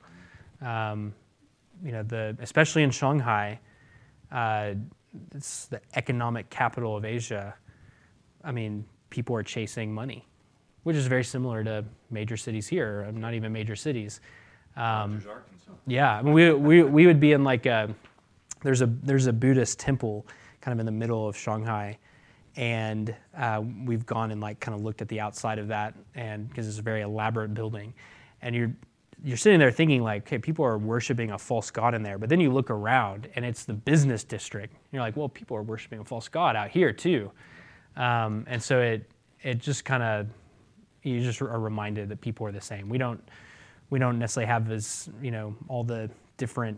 Speaker 2: Especially in Shanghai, it's the economic capital of Asia. I mean, people are chasing money, which is very similar to major cities here, not even major cities.
Speaker 1: Rogers, Arkansas.
Speaker 2: Yeah, I mean, we would be in there's a Buddhist temple kind of in the middle of Shanghai, and we've gone and kind of looked at the outside of that, and because it's a very elaborate building, and you're sitting there thinking okay, people are worshiping a false god in there, but then you look around and it's the business district. And you're like, well, people are worshiping a false god out here too, and so it just kind of, you just are reminded that people are the same. We don't necessarily have all the different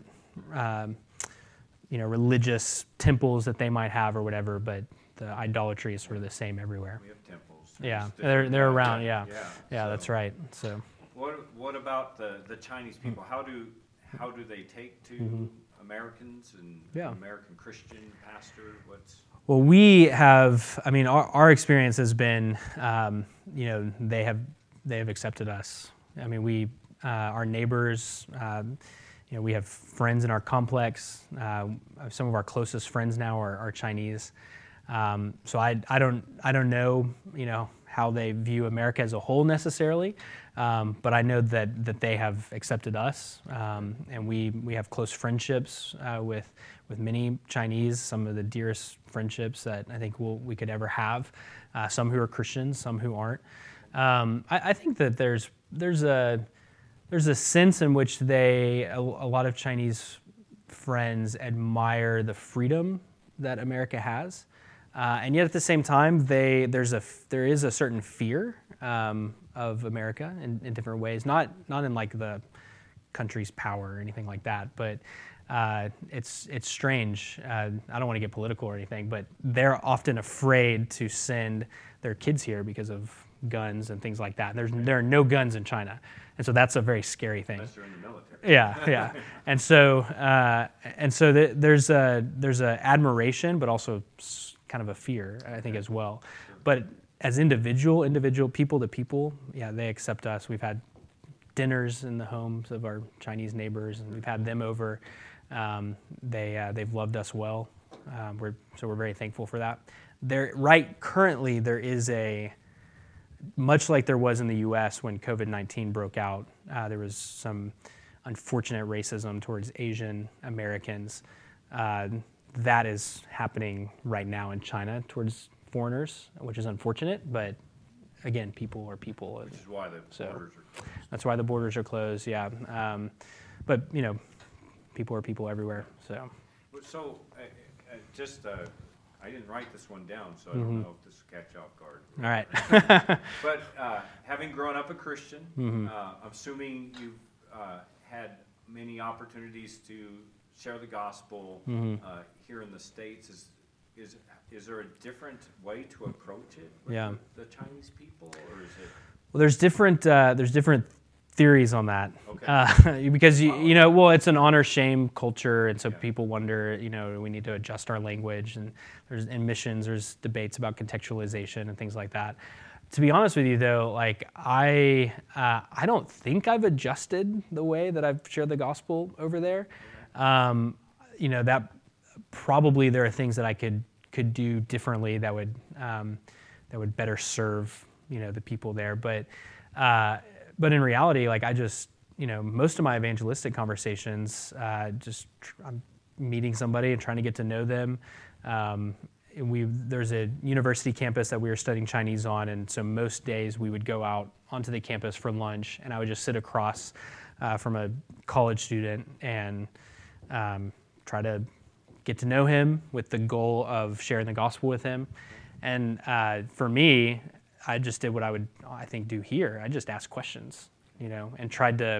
Speaker 2: religious temples that they might have or whatever, but the idolatry is sort of the same everywhere.
Speaker 1: We have temples.
Speaker 2: Yeah, they're around. Yeah,
Speaker 1: so
Speaker 2: that's right. So.
Speaker 1: What about the Chinese people? How do they take to Americans and American Christian pastor?
Speaker 2: Well, we have. I mean, our experience has been, they have accepted us. I mean, we our neighbors. We have friends in our complex. Some of our closest friends now are Chinese. So I don't know how they view America as a whole necessarily, But I know that they have accepted us, and we have close friendships with many Chinese, some of the dearest friendships that I think we could ever have. Some who are Christians, some who aren't. I think that there's a sense in which a lot of Chinese friends admire the freedom that America has, and yet at the same time, there is a certain fear of America in different ways. Not in like the country's power or anything like that, but it's strange. I don't want to get political or anything, but they're often afraid to send their kids here because of guns and things like that. There are no guns in China, and so that's a very scary thing.
Speaker 1: Unless you're in the military.
Speaker 2: Yeah. And so there's a admiration, but also kind of a fear, I think, as well. But as individual people to people, yeah, they accept us. We've had dinners in the homes of our Chinese neighbors, and we've had them over. They've loved us well. We're very thankful for that. Currently there is much like there was in the U.S. when COVID-19 broke out, there was some unfortunate racism towards Asian Americans. That is happening right now in China towards foreigners, which is unfortunate, but again, people are people.
Speaker 1: Which is why the borders are closed.
Speaker 2: That's why the borders are closed, yeah. But, people are people everywhere, so.
Speaker 1: So, I didn't write this one down, so I don't know if this will catch you off guard.
Speaker 2: All right.
Speaker 1: But having grown up a Christian, I'm assuming you've had many opportunities to share the gospel here in the States. Is there a different way to approach it with the Chinese people, or is it?
Speaker 2: Well, there's different theories on that.
Speaker 1: Okay.
Speaker 2: Because it's an honor-shame culture, and so people wonder, we need to adjust our language, and in missions there's debates about contextualization and things like that. To be honest with you, though, like I don't think I've adjusted the way that I've shared the gospel over there. That probably there are things that I could do differently that would better serve the people there. But in reality, like I just most of my evangelistic conversations, I'm meeting somebody and trying to get to know them. There's a university campus that we were studying Chinese on, and so most days we would go out onto the campus for lunch, and I would just sit across from a college student and try to get to know him with the goal of sharing the gospel with him. And for me, I just did what I think do here. I just asked questions, and tried to,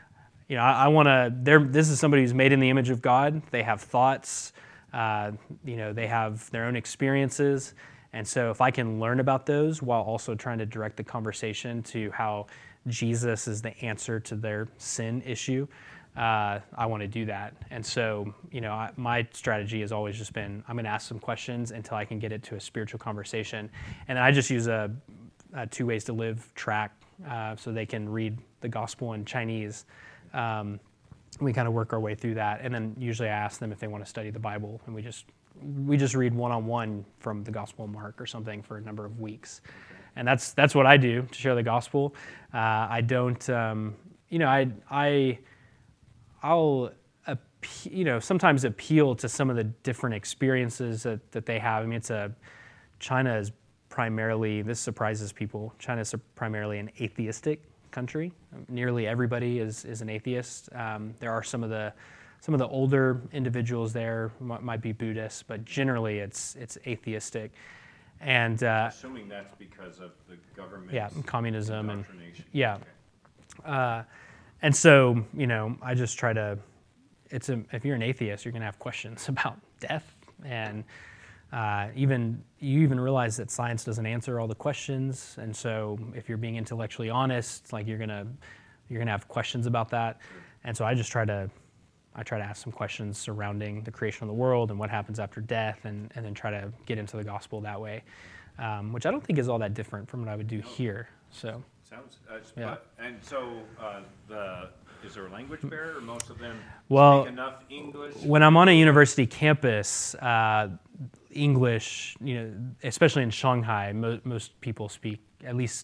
Speaker 2: this is somebody who's made in the image of God. They have thoughts, they have their own experiences. And so if I can learn about those while also trying to direct the conversation to how Jesus is the answer to their sin issue, I want to do that. And so, my strategy has always just been, I'm going to ask some questions until I can get it to a spiritual conversation. And then I just use a Two Ways to Live track so they can read the gospel in Chinese. We kind of work our way through that. And then usually I ask them if they want to study the Bible, and we just read one-on-one from the Gospel of Mark or something for a number of weeks. And that's what I do to share the gospel. I don't, I'll sometimes appeal to some of the different experiences that they have. I mean, China is primarily, this surprises people, China is primarily an atheistic country. Nearly everybody is an atheist. There are some of the older individuals there might be Buddhists, but generally it's atheistic. And
Speaker 1: assuming that's because of the government,
Speaker 2: communism, and
Speaker 1: okay.
Speaker 2: And so I just try to. If you're an atheist, you're going to have questions about death, and you even realize that science doesn't answer all the questions. And so if you're being intellectually honest, like you're gonna have questions about that. And so I try to ask some questions surrounding the creation of the world and what happens after death, and then try to get into the gospel that way, which I don't think is all that different from what I would do here. So
Speaker 1: sounds and so is there a language barrier, or most of them speak enough English?
Speaker 2: When I'm on a university campus, English, especially in Shanghai, most people speak at least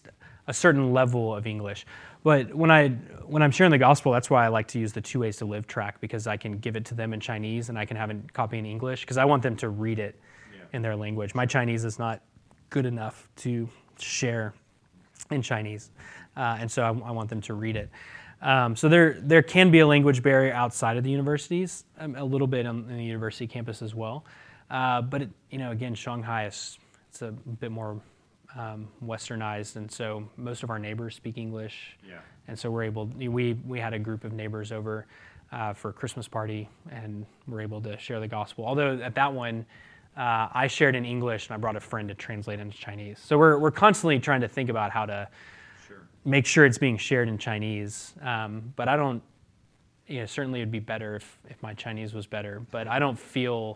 Speaker 2: a certain level of English. But when I'm sharing the gospel, that's why I like to use the 2 Ways to Live track, because I can give it to them in Chinese and I can have a copy in English, because I want them to read it in their language. My Chinese is not good enough to share in Chinese, and so I want them to read it. So there can be a language barrier outside of the universities, a little bit on the university campus as well. But again, Shanghai it's a bit more westernized, and so most of our neighbors speak English.
Speaker 1: Yeah.
Speaker 2: And so we had a group of neighbors over for a Christmas party, and we're able to share the gospel. Although at that one, I shared in English, and I brought a friend to translate into Chinese. So we're constantly trying to think about how to make sure it's being shared in Chinese. But I don't, certainly it'd be better if my Chinese was better. But I don't feel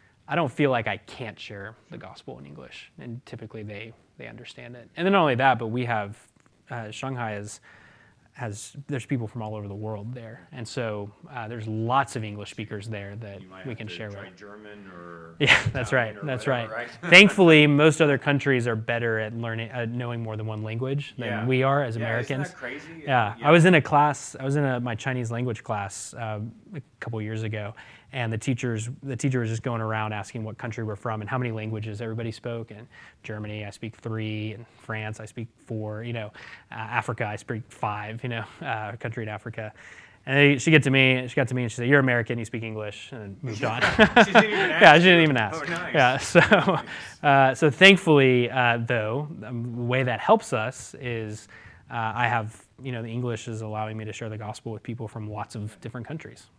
Speaker 2: like I can't share the gospel in English, and typically they understand it. And then not only that, but we have Shanghai there's people from all over the world there, and so there's lots of English speakers there that we can share with.
Speaker 1: Try German or
Speaker 2: that's right. That's
Speaker 1: whatever,
Speaker 2: right. Thankfully, most other countries are better at knowing more than one language than we are as Americans.
Speaker 1: Isn't that crazy?
Speaker 2: Yeah. I was in my Chinese language class a couple years ago, and the teacher was just going around asking what country we're from and how many languages everybody spoke. And Germany, I speak 3, and France, I speak 4. Africa, I speak 5. Country in Africa. And she got to me and she said, "You're American, you speak English," and moved on.
Speaker 1: She didn't even ask.
Speaker 2: Yeah, she didn't even ask.
Speaker 1: Oh, nice.
Speaker 2: Yeah,
Speaker 1: Nice.
Speaker 2: So thankfully, though, the way that helps us is I have, the English is allowing me to share the gospel with people from lots of different countries.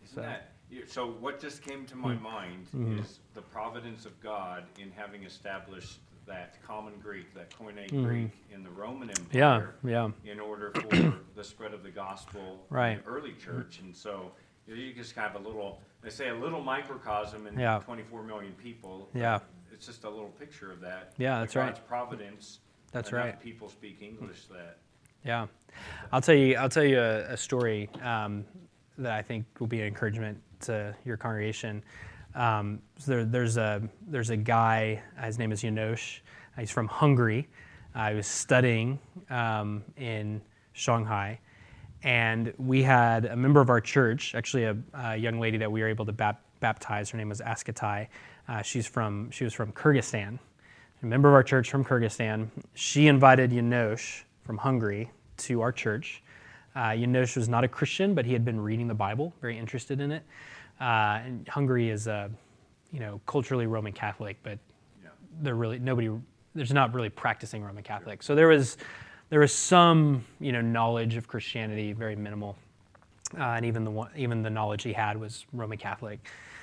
Speaker 1: So what just came to my mind is the providence of God in having established that common Greek, that Koine Greek in the Roman Empire, in order for the spread of the gospel in the early church. And so you just have a little microcosm in 24 million people.
Speaker 2: Yeah.
Speaker 1: It's just a little picture of that.
Speaker 2: Yeah, that's
Speaker 1: God's
Speaker 2: right.
Speaker 1: providence.
Speaker 2: That's
Speaker 1: enough
Speaker 2: right.
Speaker 1: People speak English that.
Speaker 2: Yeah. I'll tell you a story that I think will be an encouragement to your congregation. So there's a guy, his name is Janosch. He's from Hungary. He was studying in Shanghai, and we had a member of our church, actually a young lady that we were able to baptize. Her name was Askatai. She was from Kyrgyzstan. A member of our church from Kyrgyzstan. She invited Janosch from Hungary to our church. Janosch was not a Christian, but he had been reading the Bible, very interested in it. And Hungary is culturally Roman Catholic, but there's not really practicing Roman Catholic. So there was some knowledge of Christianity, very minimal, and even the knowledge he had was Roman Catholic.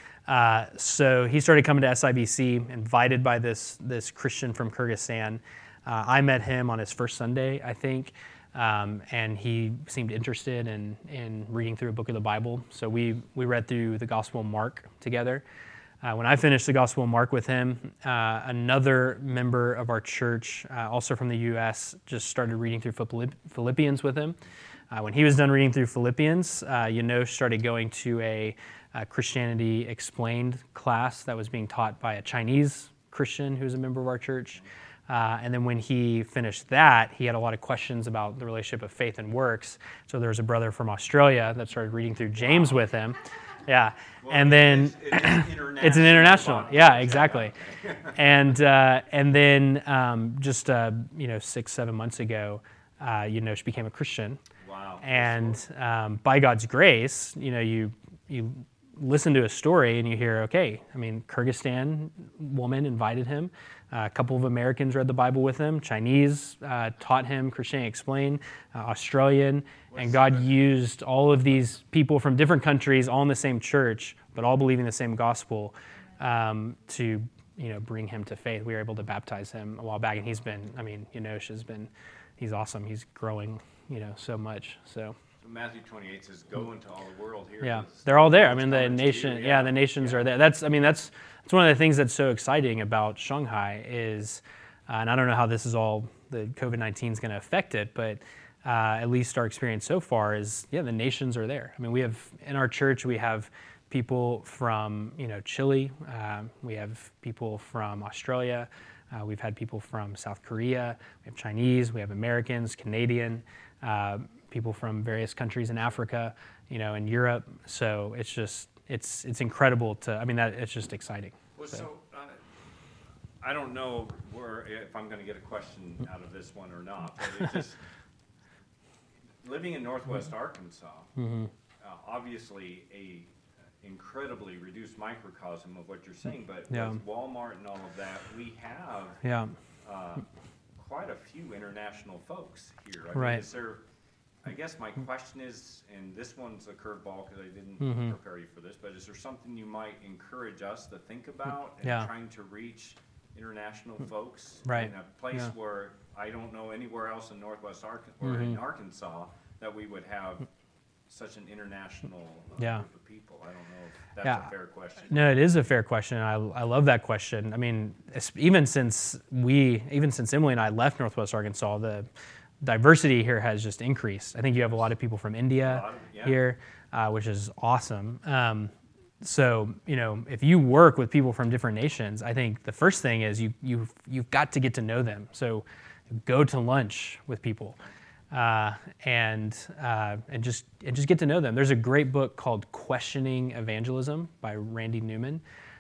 Speaker 2: So he started coming to SIBC, invited by this Christian from Kyrgyzstan. I met him on his first Sunday, I think. And he seemed interested in reading through a book of the Bible. So we read through the Gospel of Mark together. When I finished the Gospel of Mark with him, another member of our church, also from the U.S., just started reading through Philippians with him. When he was done reading through Philippians, Janosch started going to a Christianity Explained class that was being taught by a Chinese Christian who's a member of our church. And then when he finished that, he had a lot of questions about the relationship of faith and works. So there was a brother from Australia that started reading through James with him. Yeah. Well, and then it's an international. Yeah, exactly. And then just 6-7 months ago, Janosch became a Christian.
Speaker 1: Wow.
Speaker 2: And by God's grace, you listen to a story and you hear, Kyrgyzstan woman invited him. A couple of Americans read the Bible with him. Chinese taught him Christianity Explained. Australian. And God used all of these people from different countries, all in the same church, but all believing the same gospel, to bring him to faith. We were able to baptize him a while back, and Janosch he's awesome. He's growing, so much. So
Speaker 1: Matthew 28 says, "Go into all the world." Here,
Speaker 2: yeah, they're all there. The nations are there. That's one of the things that's so exciting about Shanghai is, and I don't know how this is all the COVID-19 is going to affect it, but at least our experience so far is, the nations are there. We have in our church we have people from Chile, we have people from Australia, We've had people from South Korea, we have Chinese, we have Americans, Canadian, people from various countries in Africa, in Europe. So it's incredible it's just exciting.
Speaker 1: Well, so I don't know if I'm going to get a question out of this one or not, but it's just living in Northwest Arkansas, obviously a incredibly reduced microcosm of what you're saying, but with Walmart and all of that, we have quite a few international folks here. I mean, is there, I guess my question is, and this one's a curveball because I didn't prepare you for this, but is there something you might encourage us to think about in trying to reach international folks in a place where I don't know anywhere else in Northwest Arkansas or in Arkansas that we would have such an international group of people? I don't know if that's a fair question.
Speaker 2: No, it is a fair question. I love that question. I mean, even since Emily and I left Northwest Arkansas, the diversity here has just increased. I think you have a lot of people from India here, which is awesome. So, if you work with people from different nations, I think the first thing is you've got to get to know them. So go to lunch with people and just get to know them. There's a great book called Questioning Evangelism by Randy Newman.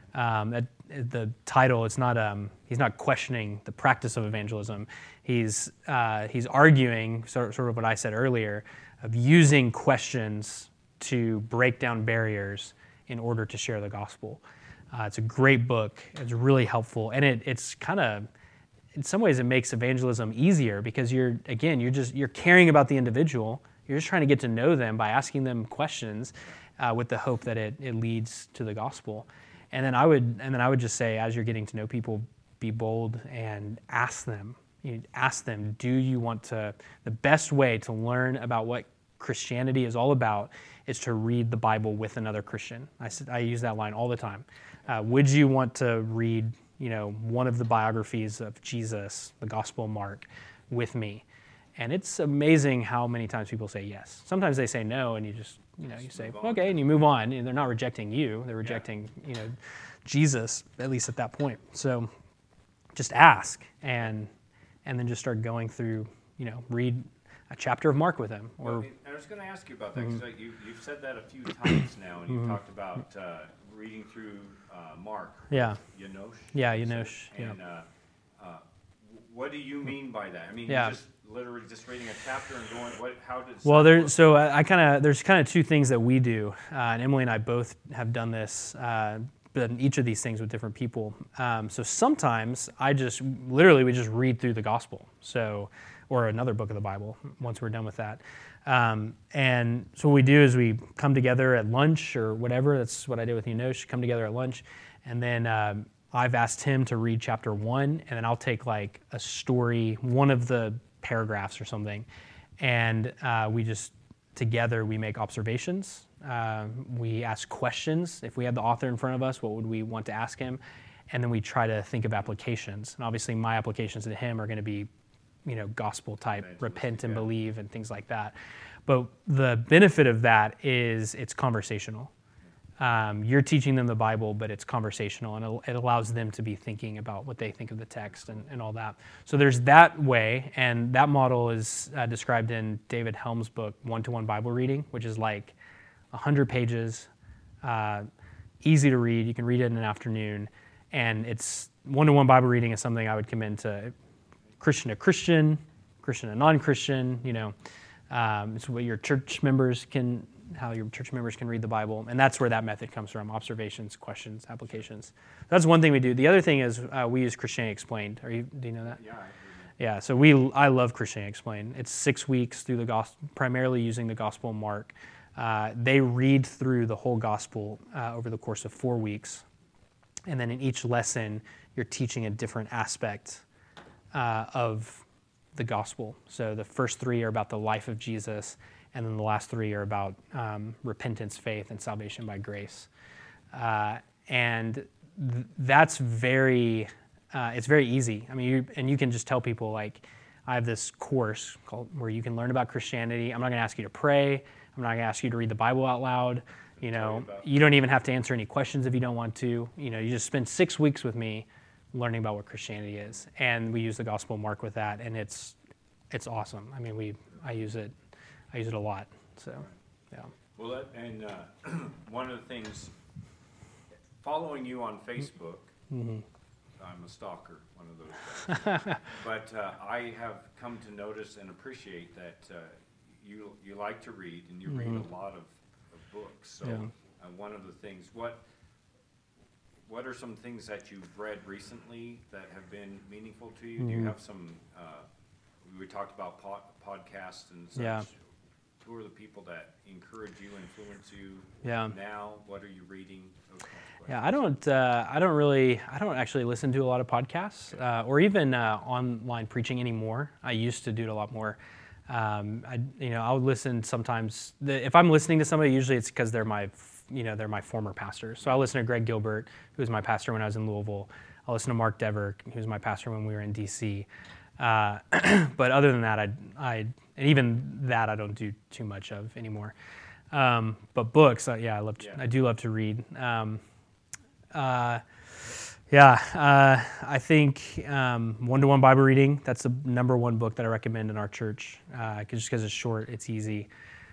Speaker 2: The title, he's not questioning the practice of evangelism. He's arguing sort of what I said earlier of using questions to break down barriers in order to share the gospel. It's a great book. It's really helpful, and it's kind of, in some ways, it makes evangelism easier because you're caring about the individual. You're just trying to get to know them by asking them questions, with the hope that it leads to the gospel. And then I would just say, as you're getting to know people, be bold and ask them. Do you want to? The best way to learn about what Christianity is all about is to read the Bible with another Christian. I use that line all the time. Would you want to read, one of the biographies of Jesus, the Gospel of Mark, with me? And it's amazing how many times people say yes. Sometimes they say no, and you just, you say, okay, and you move on. They're not rejecting you. They're rejecting, Jesus, at least at that point. So just ask, and then just start going through, read a chapter of Mark with them.
Speaker 1: I was going to ask you about that, because you've said that a few times now, and you've talked about reading through Mark.
Speaker 2: Yeah.
Speaker 1: Yanosh.
Speaker 2: Yeah, Yanosh.
Speaker 1: And what do you mean by that? I mean, you're just literally just reading a chapter and going, how does...
Speaker 2: Well, there's kind of two things that we do, and Emily and I both have done this, but in each of these things with different people. So sometimes we just read through the gospel, or another book of the Bible once we're done with that. And so what we do is we come together at lunch or whatever. That's what I did with Yanosh, come together at lunch. And then I've asked him to read chapter 1, and then I'll take like a story, one of the paragraphs or something, and together we make observations. We ask questions. If we had the author in front of us, what would we want to ask him? And then we try to think of applications. And obviously my applications to him are going to be gospel type, repent and believe and things like that. But the benefit of that is it's conversational. You're teaching them the Bible, but it's conversational, and it allows them to be thinking about what they think of the text and all that. So there's that way, and that model is described in David Helm's book, One-to-One Bible Reading, which is like 100 pages, easy to read. You can read it in an afternoon, and it's one-to-one Bible reading is something I would commend to Christian to Christian, Christian to non-Christian. It's what your church members can read the Bible, and that's where that method comes from: observations, questions, applications. That's one thing we do. The other thing is we use Christianity Explained. Do you know that?
Speaker 1: Yeah.
Speaker 2: Yeah. So I love Christianity Explained. It's 6 weeks through the gospel, primarily using the Gospel of Mark. They read through the whole gospel over the course of 4 weeks, and then in each lesson, you're teaching a different aspect of the gospel. So the first 3 are about the life of Jesus, and then the last 3 are about repentance, faith, and salvation by grace. That's it's very easy. I mean, you can just tell people, like, I have this course where you can learn about Christianity. I'm not going to ask you to pray. I'm not going to ask you to read the Bible out loud. You don't even have to answer any questions if you don't want to. You just spend 6 weeks with me learning about what Christianity is. And we use the Gospel of Mark with that, and it's awesome. I mean, I use it a lot. So, yeah.
Speaker 1: Well, one of the things, following you on Facebook, I'm a stalker, one of those guys. But I have come to notice and appreciate that you like to read, and you read a lot of books. So one of the things, what are some things that you've read recently that have been meaningful to you? Do you have some, we talked about podcasts and such.
Speaker 2: Yeah.
Speaker 1: Who are the people that encourage you, influence you now? What are you reading?
Speaker 2: Yeah, I don't actually listen to a lot of podcasts or even online preaching anymore. I used to do it a lot more. I would listen sometimes. If I'm listening to somebody, usually it's because they're my former pastors. So I listen to Greg Gilbert, who was my pastor when I was in Louisville. I listen to Mark Dever, who was my pastor when we were in DC. But other than that, and even that I don't do too much of anymore. But books, I do love to read. I think one-to-one Bible reading, that's the number one book that I recommend in our church, just because it's short, it's easy.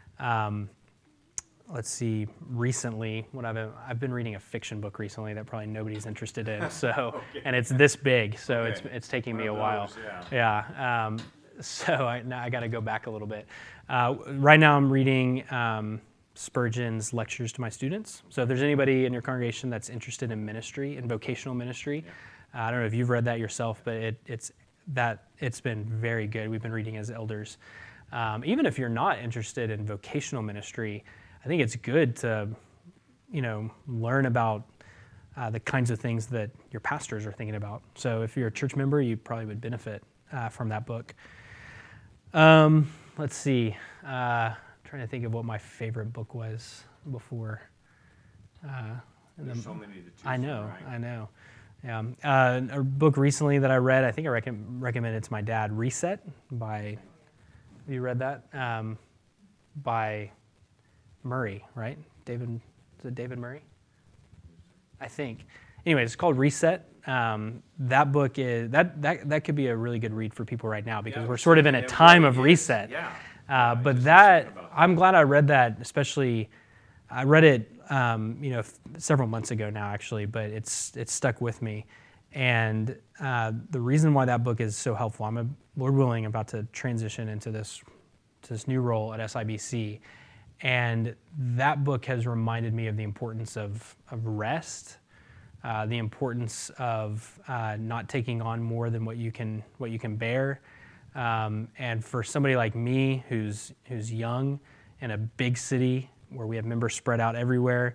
Speaker 2: Let's see, recently, I've been reading a fiction book recently that probably nobody's interested in, so, and it's this big, so it's taking me a while. So I got to go back a little bit. Right now I'm reading Spurgeon's lectures to my students. So if there's anybody in your congregation that's interested in ministry, in vocational ministry, I don't know if you've read that yourself, but it's been very good. We've been reading as elders. Even if you're not interested in vocational ministry, I think it's good to, learn about the kinds of things that your pastors are thinking about. So if you're a church member, you probably would benefit from that book. Let's see. Trying to think of what my favorite book was before.
Speaker 1: There's so many to choose
Speaker 2: I know,
Speaker 1: from, right?
Speaker 2: I know. Yeah. A book recently that I read, I think I recommend it to my dad, Reset by, have you read that? By Murray, right? Is it David Murray? I think. Anyway, it's called Reset. That book is, that could be a really good read for people right now because we're sort of in a time of reset. But I'm glad I read that, especially, I read it, several months ago now actually, but it's stuck with me. And the reason why that book is so helpful, I'm, Lord willing, about to transition into this new role at SIBC. And that book has reminded me of the importance of rest, the importance of not taking on more than what you can bear. And for somebody like me who's young in a big city where we have members spread out everywhere,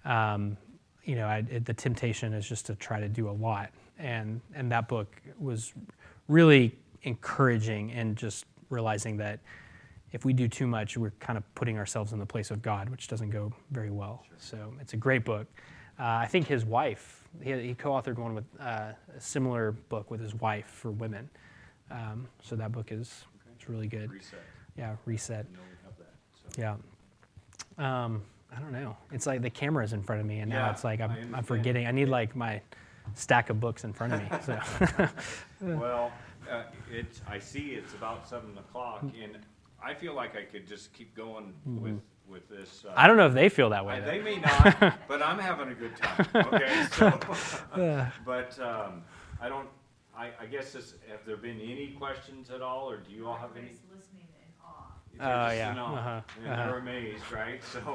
Speaker 2: the temptation is just to try to do a lot. And that book was really encouraging and just realizing that if we do too much, we're kind of putting ourselves in the place of God, which doesn't go very well. So it's a great book. I think his wife, he co-authored one with a similar book with his wife for women. So that book it's really good.
Speaker 1: Reset.
Speaker 2: Yeah, Reset.
Speaker 1: I know we have that, so.
Speaker 2: Yeah. I don't know. It's like the camera's in front of me, and now it's like I'm forgetting. I need like my stack of books in front of me. So.
Speaker 1: Well, I see it's about 7 o'clock, and I feel like I could just keep going with this.
Speaker 2: I don't know if they feel that way.
Speaker 1: They may not, but I'm having a good time. Okay, so, but I don't. I guess have there been any questions at all, or do you all have any?
Speaker 3: Listening in awe.
Speaker 1: And they're amazed, right? So,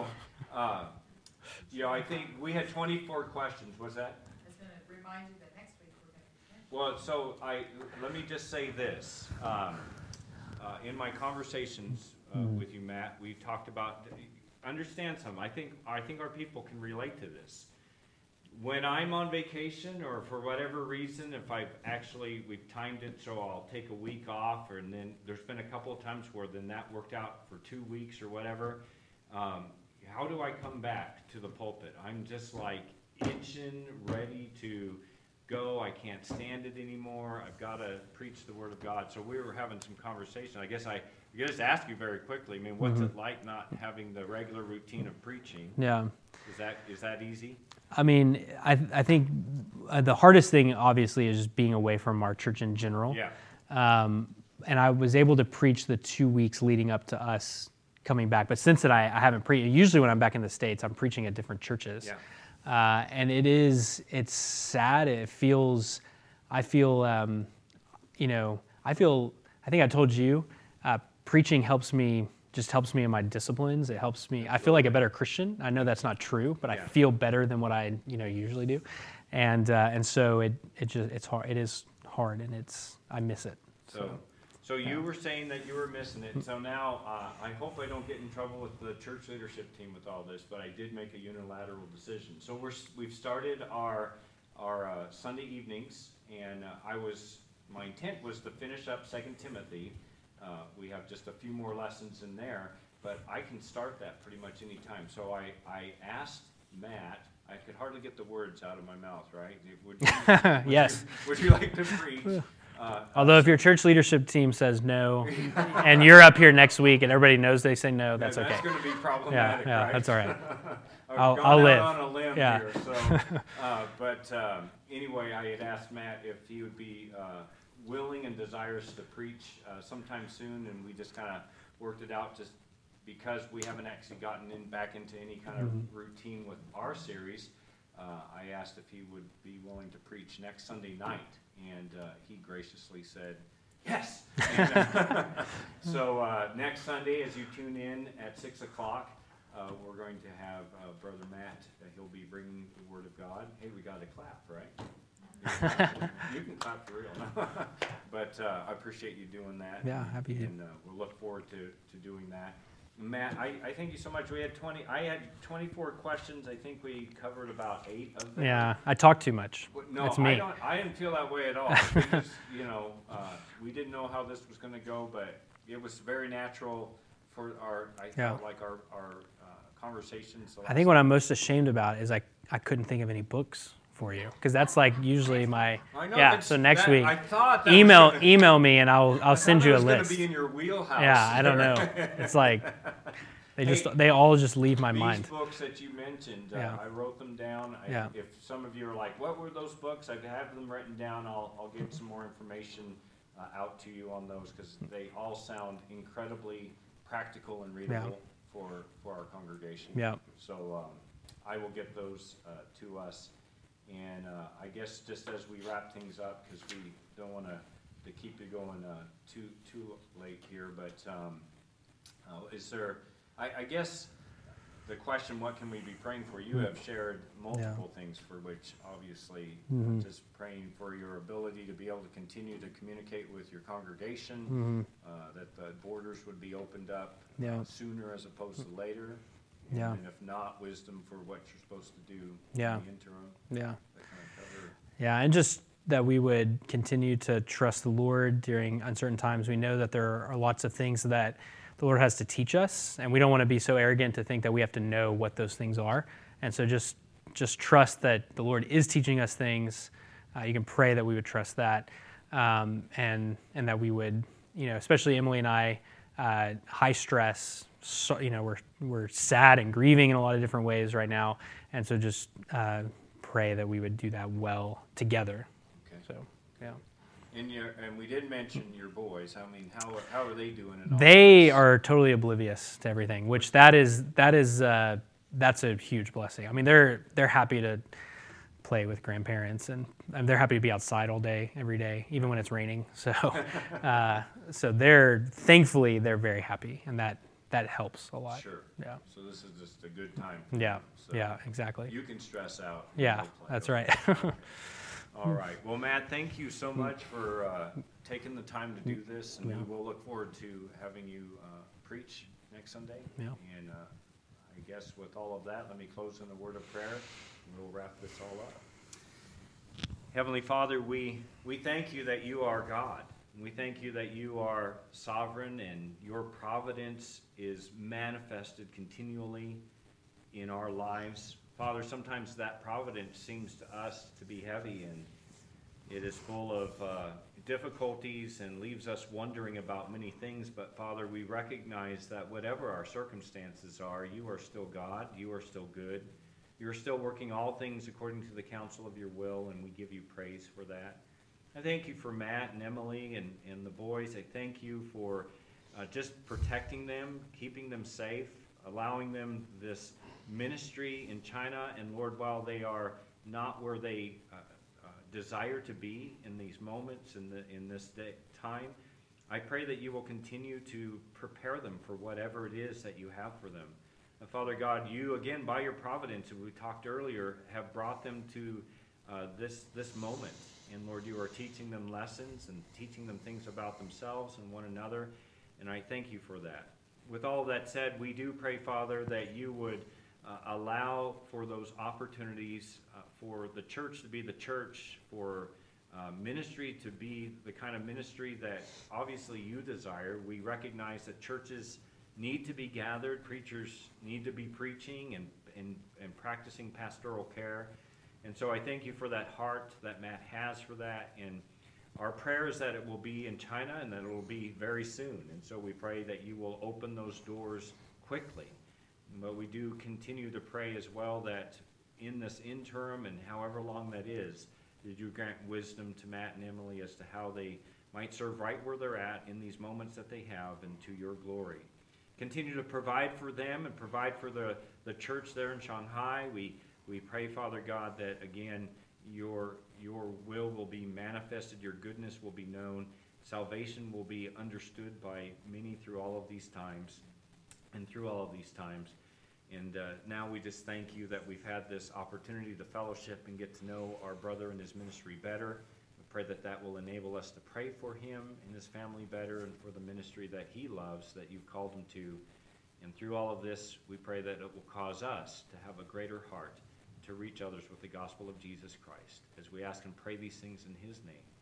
Speaker 1: I think we had 24 questions. Was that?
Speaker 3: I was going to remind you that next week we're going to finish.
Speaker 1: Well, so let me just say this. In my conversations with you, Matt, we've talked about, understand something. I think our people can relate to this. When I'm on vacation or for whatever reason, if we've timed it so I'll take a week off, and then there's been a couple of times where then that worked out for 2 weeks or whatever. How do I come back to the pulpit? I'm just like itching, ready to go. I can't stand it anymore. I've got to preach the Word of God. So we were having some conversation. I guess I just ask you very quickly. I mean, what's it like not having the regular routine of preaching?
Speaker 2: Yeah.
Speaker 1: Is that easy?
Speaker 2: I mean, I think the hardest thing, obviously, is just being away from our church in general.
Speaker 1: Yeah.
Speaker 2: And I was able to preach the 2 weeks leading up to us coming back. But since then, I haven't preached. Usually when I'm back in the States, I'm preaching at different churches.
Speaker 1: Yeah.
Speaker 2: And it's sad. I think I told you, preaching helps me in my disciplines. It helps me. I feel like a better Christian. I know that's not true, but I feel better than what I usually do. And so it's hard. It is hard, and I miss it.
Speaker 1: So you were saying that you were missing it. So now I hope I don't get in trouble with the church leadership team with all this, but I did make a unilateral decision. So we've started our Sunday evenings, and my intent was to finish up 2 Timothy. We have just a few more lessons in there, but I can start that pretty much any time. So I asked Matt. I could hardly get the words out of my mouth, right?
Speaker 2: Yes.
Speaker 1: Would you like to preach?
Speaker 2: Although if your church leadership team says no, and you're up here next week and everybody knows they say no, that's okay.
Speaker 1: That's going to be problematic,
Speaker 2: yeah,
Speaker 1: right?
Speaker 2: that's all right.
Speaker 1: I'll
Speaker 2: live.
Speaker 1: On a limb
Speaker 2: Yeah.
Speaker 1: here. So, but anyway, I had asked Matt if he would be willing and desirous to preach sometime soon, and we just kind of worked it out just because we haven't actually gotten back into any kind of routine with our series. I asked if he would be willing to preach next Sunday night, and he graciously said yes. And, so next Sunday, as you tune in at 6 o'clock, we're going to have Brother Matt. He'll be bringing the Word of God. Hey, we got to clap, right? You can clap for real. But I appreciate you doing that.
Speaker 2: Yeah, happy to.
Speaker 1: And we'll look forward to doing that. Matt, I thank you so much. I had 24 questions. I think we covered about 8 of them.
Speaker 2: Yeah, I talk too much.
Speaker 1: No,
Speaker 2: That's me.
Speaker 1: I didn't feel that way at all. Because, we didn't know how this was going to go, but it was very natural for our conversations.
Speaker 2: I think what I'm most ashamed about is I couldn't think of any books for you, because that's like usually my So next week,
Speaker 1: I thought that
Speaker 2: email me and I'll send you a list.
Speaker 1: It was going to be in your wheelhouse.
Speaker 2: Yeah, I don't know. It's like they all just leave my mind.
Speaker 1: These books that you mentioned, I wrote them down. If some of you are like, what were those books? I have them written down. I'll get some more information out to you on those, because they all sound incredibly practical and readable for our congregation.
Speaker 2: Yeah.
Speaker 1: So I will get those to us. And I guess just as we wrap things up, because we don't want to keep you going too late here, but is there, I guess the question, what can we be praying for? You have shared multiple things for which, obviously, just praying for your ability to be able to continue to communicate with your congregation, that the borders would be opened up sooner as opposed to later. And if not, wisdom for what you're supposed to do in the interim.
Speaker 2: Yeah.
Speaker 1: That kind of cover.
Speaker 2: Yeah, and just that we would continue to trust the Lord during uncertain times. We know that there are lots of things that the Lord has to teach us, and we don't want to be so arrogant to think that we have to know what those things are. And so just trust that the Lord is teaching us things. You can pray that we would trust that, and that we would, especially Emily and I, high stress. So, we're sad and grieving in a lot of different ways right now, and so just pray that we would do that well together.
Speaker 1: Okay.
Speaker 2: So, yeah.
Speaker 1: And we did mention your boys. I mean, how are they doing? In all
Speaker 2: They
Speaker 1: this?
Speaker 2: are totally oblivious to everything, which that's a huge blessing. I mean, they're happy to play with grandparents, and they're happy to be outside all day, every day, even when it's raining. So, so thankfully they're very happy, and that helps a lot.
Speaker 1: Sure.
Speaker 2: Yeah.
Speaker 1: So this is just a good time.
Speaker 2: Yeah.
Speaker 1: So
Speaker 2: Yeah. Exactly.
Speaker 1: You can stress out.
Speaker 2: Yeah. That's right.
Speaker 1: All right. Well, Matt, thank you so much for taking the time to do this, and we will look forward to having you preach next Sunday.
Speaker 2: Yeah.
Speaker 1: And I guess with all of that, let me close in a word of prayer, and we'll wrap this all up. Heavenly Father, we thank you that you are God. We thank you that you are sovereign, and your providence is manifested continually in our lives. Father, sometimes that providence seems to us to be heavy, and it is full of difficulties and leaves us wondering about many things. But Father, we recognize that whatever our circumstances are, you are still God, you are still good, you're still working all things according to the counsel of your will, and we give you praise for that. I thank you for Matt and Emily and the boys. I thank you for just protecting them, keeping them safe, allowing them this ministry in China. And Lord, while they are not where they desire to be in these moments, in this time, I pray that you will continue to prepare them for whatever it is that you have for them. And Father God, you, again, by your providence, we talked earlier, have brought them to this moment. And Lord, you are teaching them lessons and teaching them things about themselves and one another. And I thank you for that. With all that said, we do pray, Father, that you would allow for those opportunities for the church to be the church, for ministry to be the kind of ministry that obviously you desire. We recognize that churches need to be gathered, preachers need to be preaching and practicing pastoral care. And so I thank you for that heart that Matt has for that. And our prayer is that it will be in China and that it will be very soon. And so we pray that you will open those doors quickly. But we do continue to pray as well that in this interim and however long that is, that you grant wisdom to Matt and Emily as to how they might serve right where they're at in these moments that they have and to your glory. Continue to provide for them and provide for the church there in Shanghai. We pray, Father God, that again, your will be manifested, your goodness will be known, salvation will be understood by many through all of these times and through all of these times. And now we just thank you that we've had this opportunity to fellowship and get to know our brother and his ministry better. We pray that that will enable us to pray for him and his family better and for the ministry that he loves, that you've called him to. And through all of this, we pray that it will cause us to have a greater heart to reach others with the gospel of Jesus Christ, as we ask and pray these things in his name.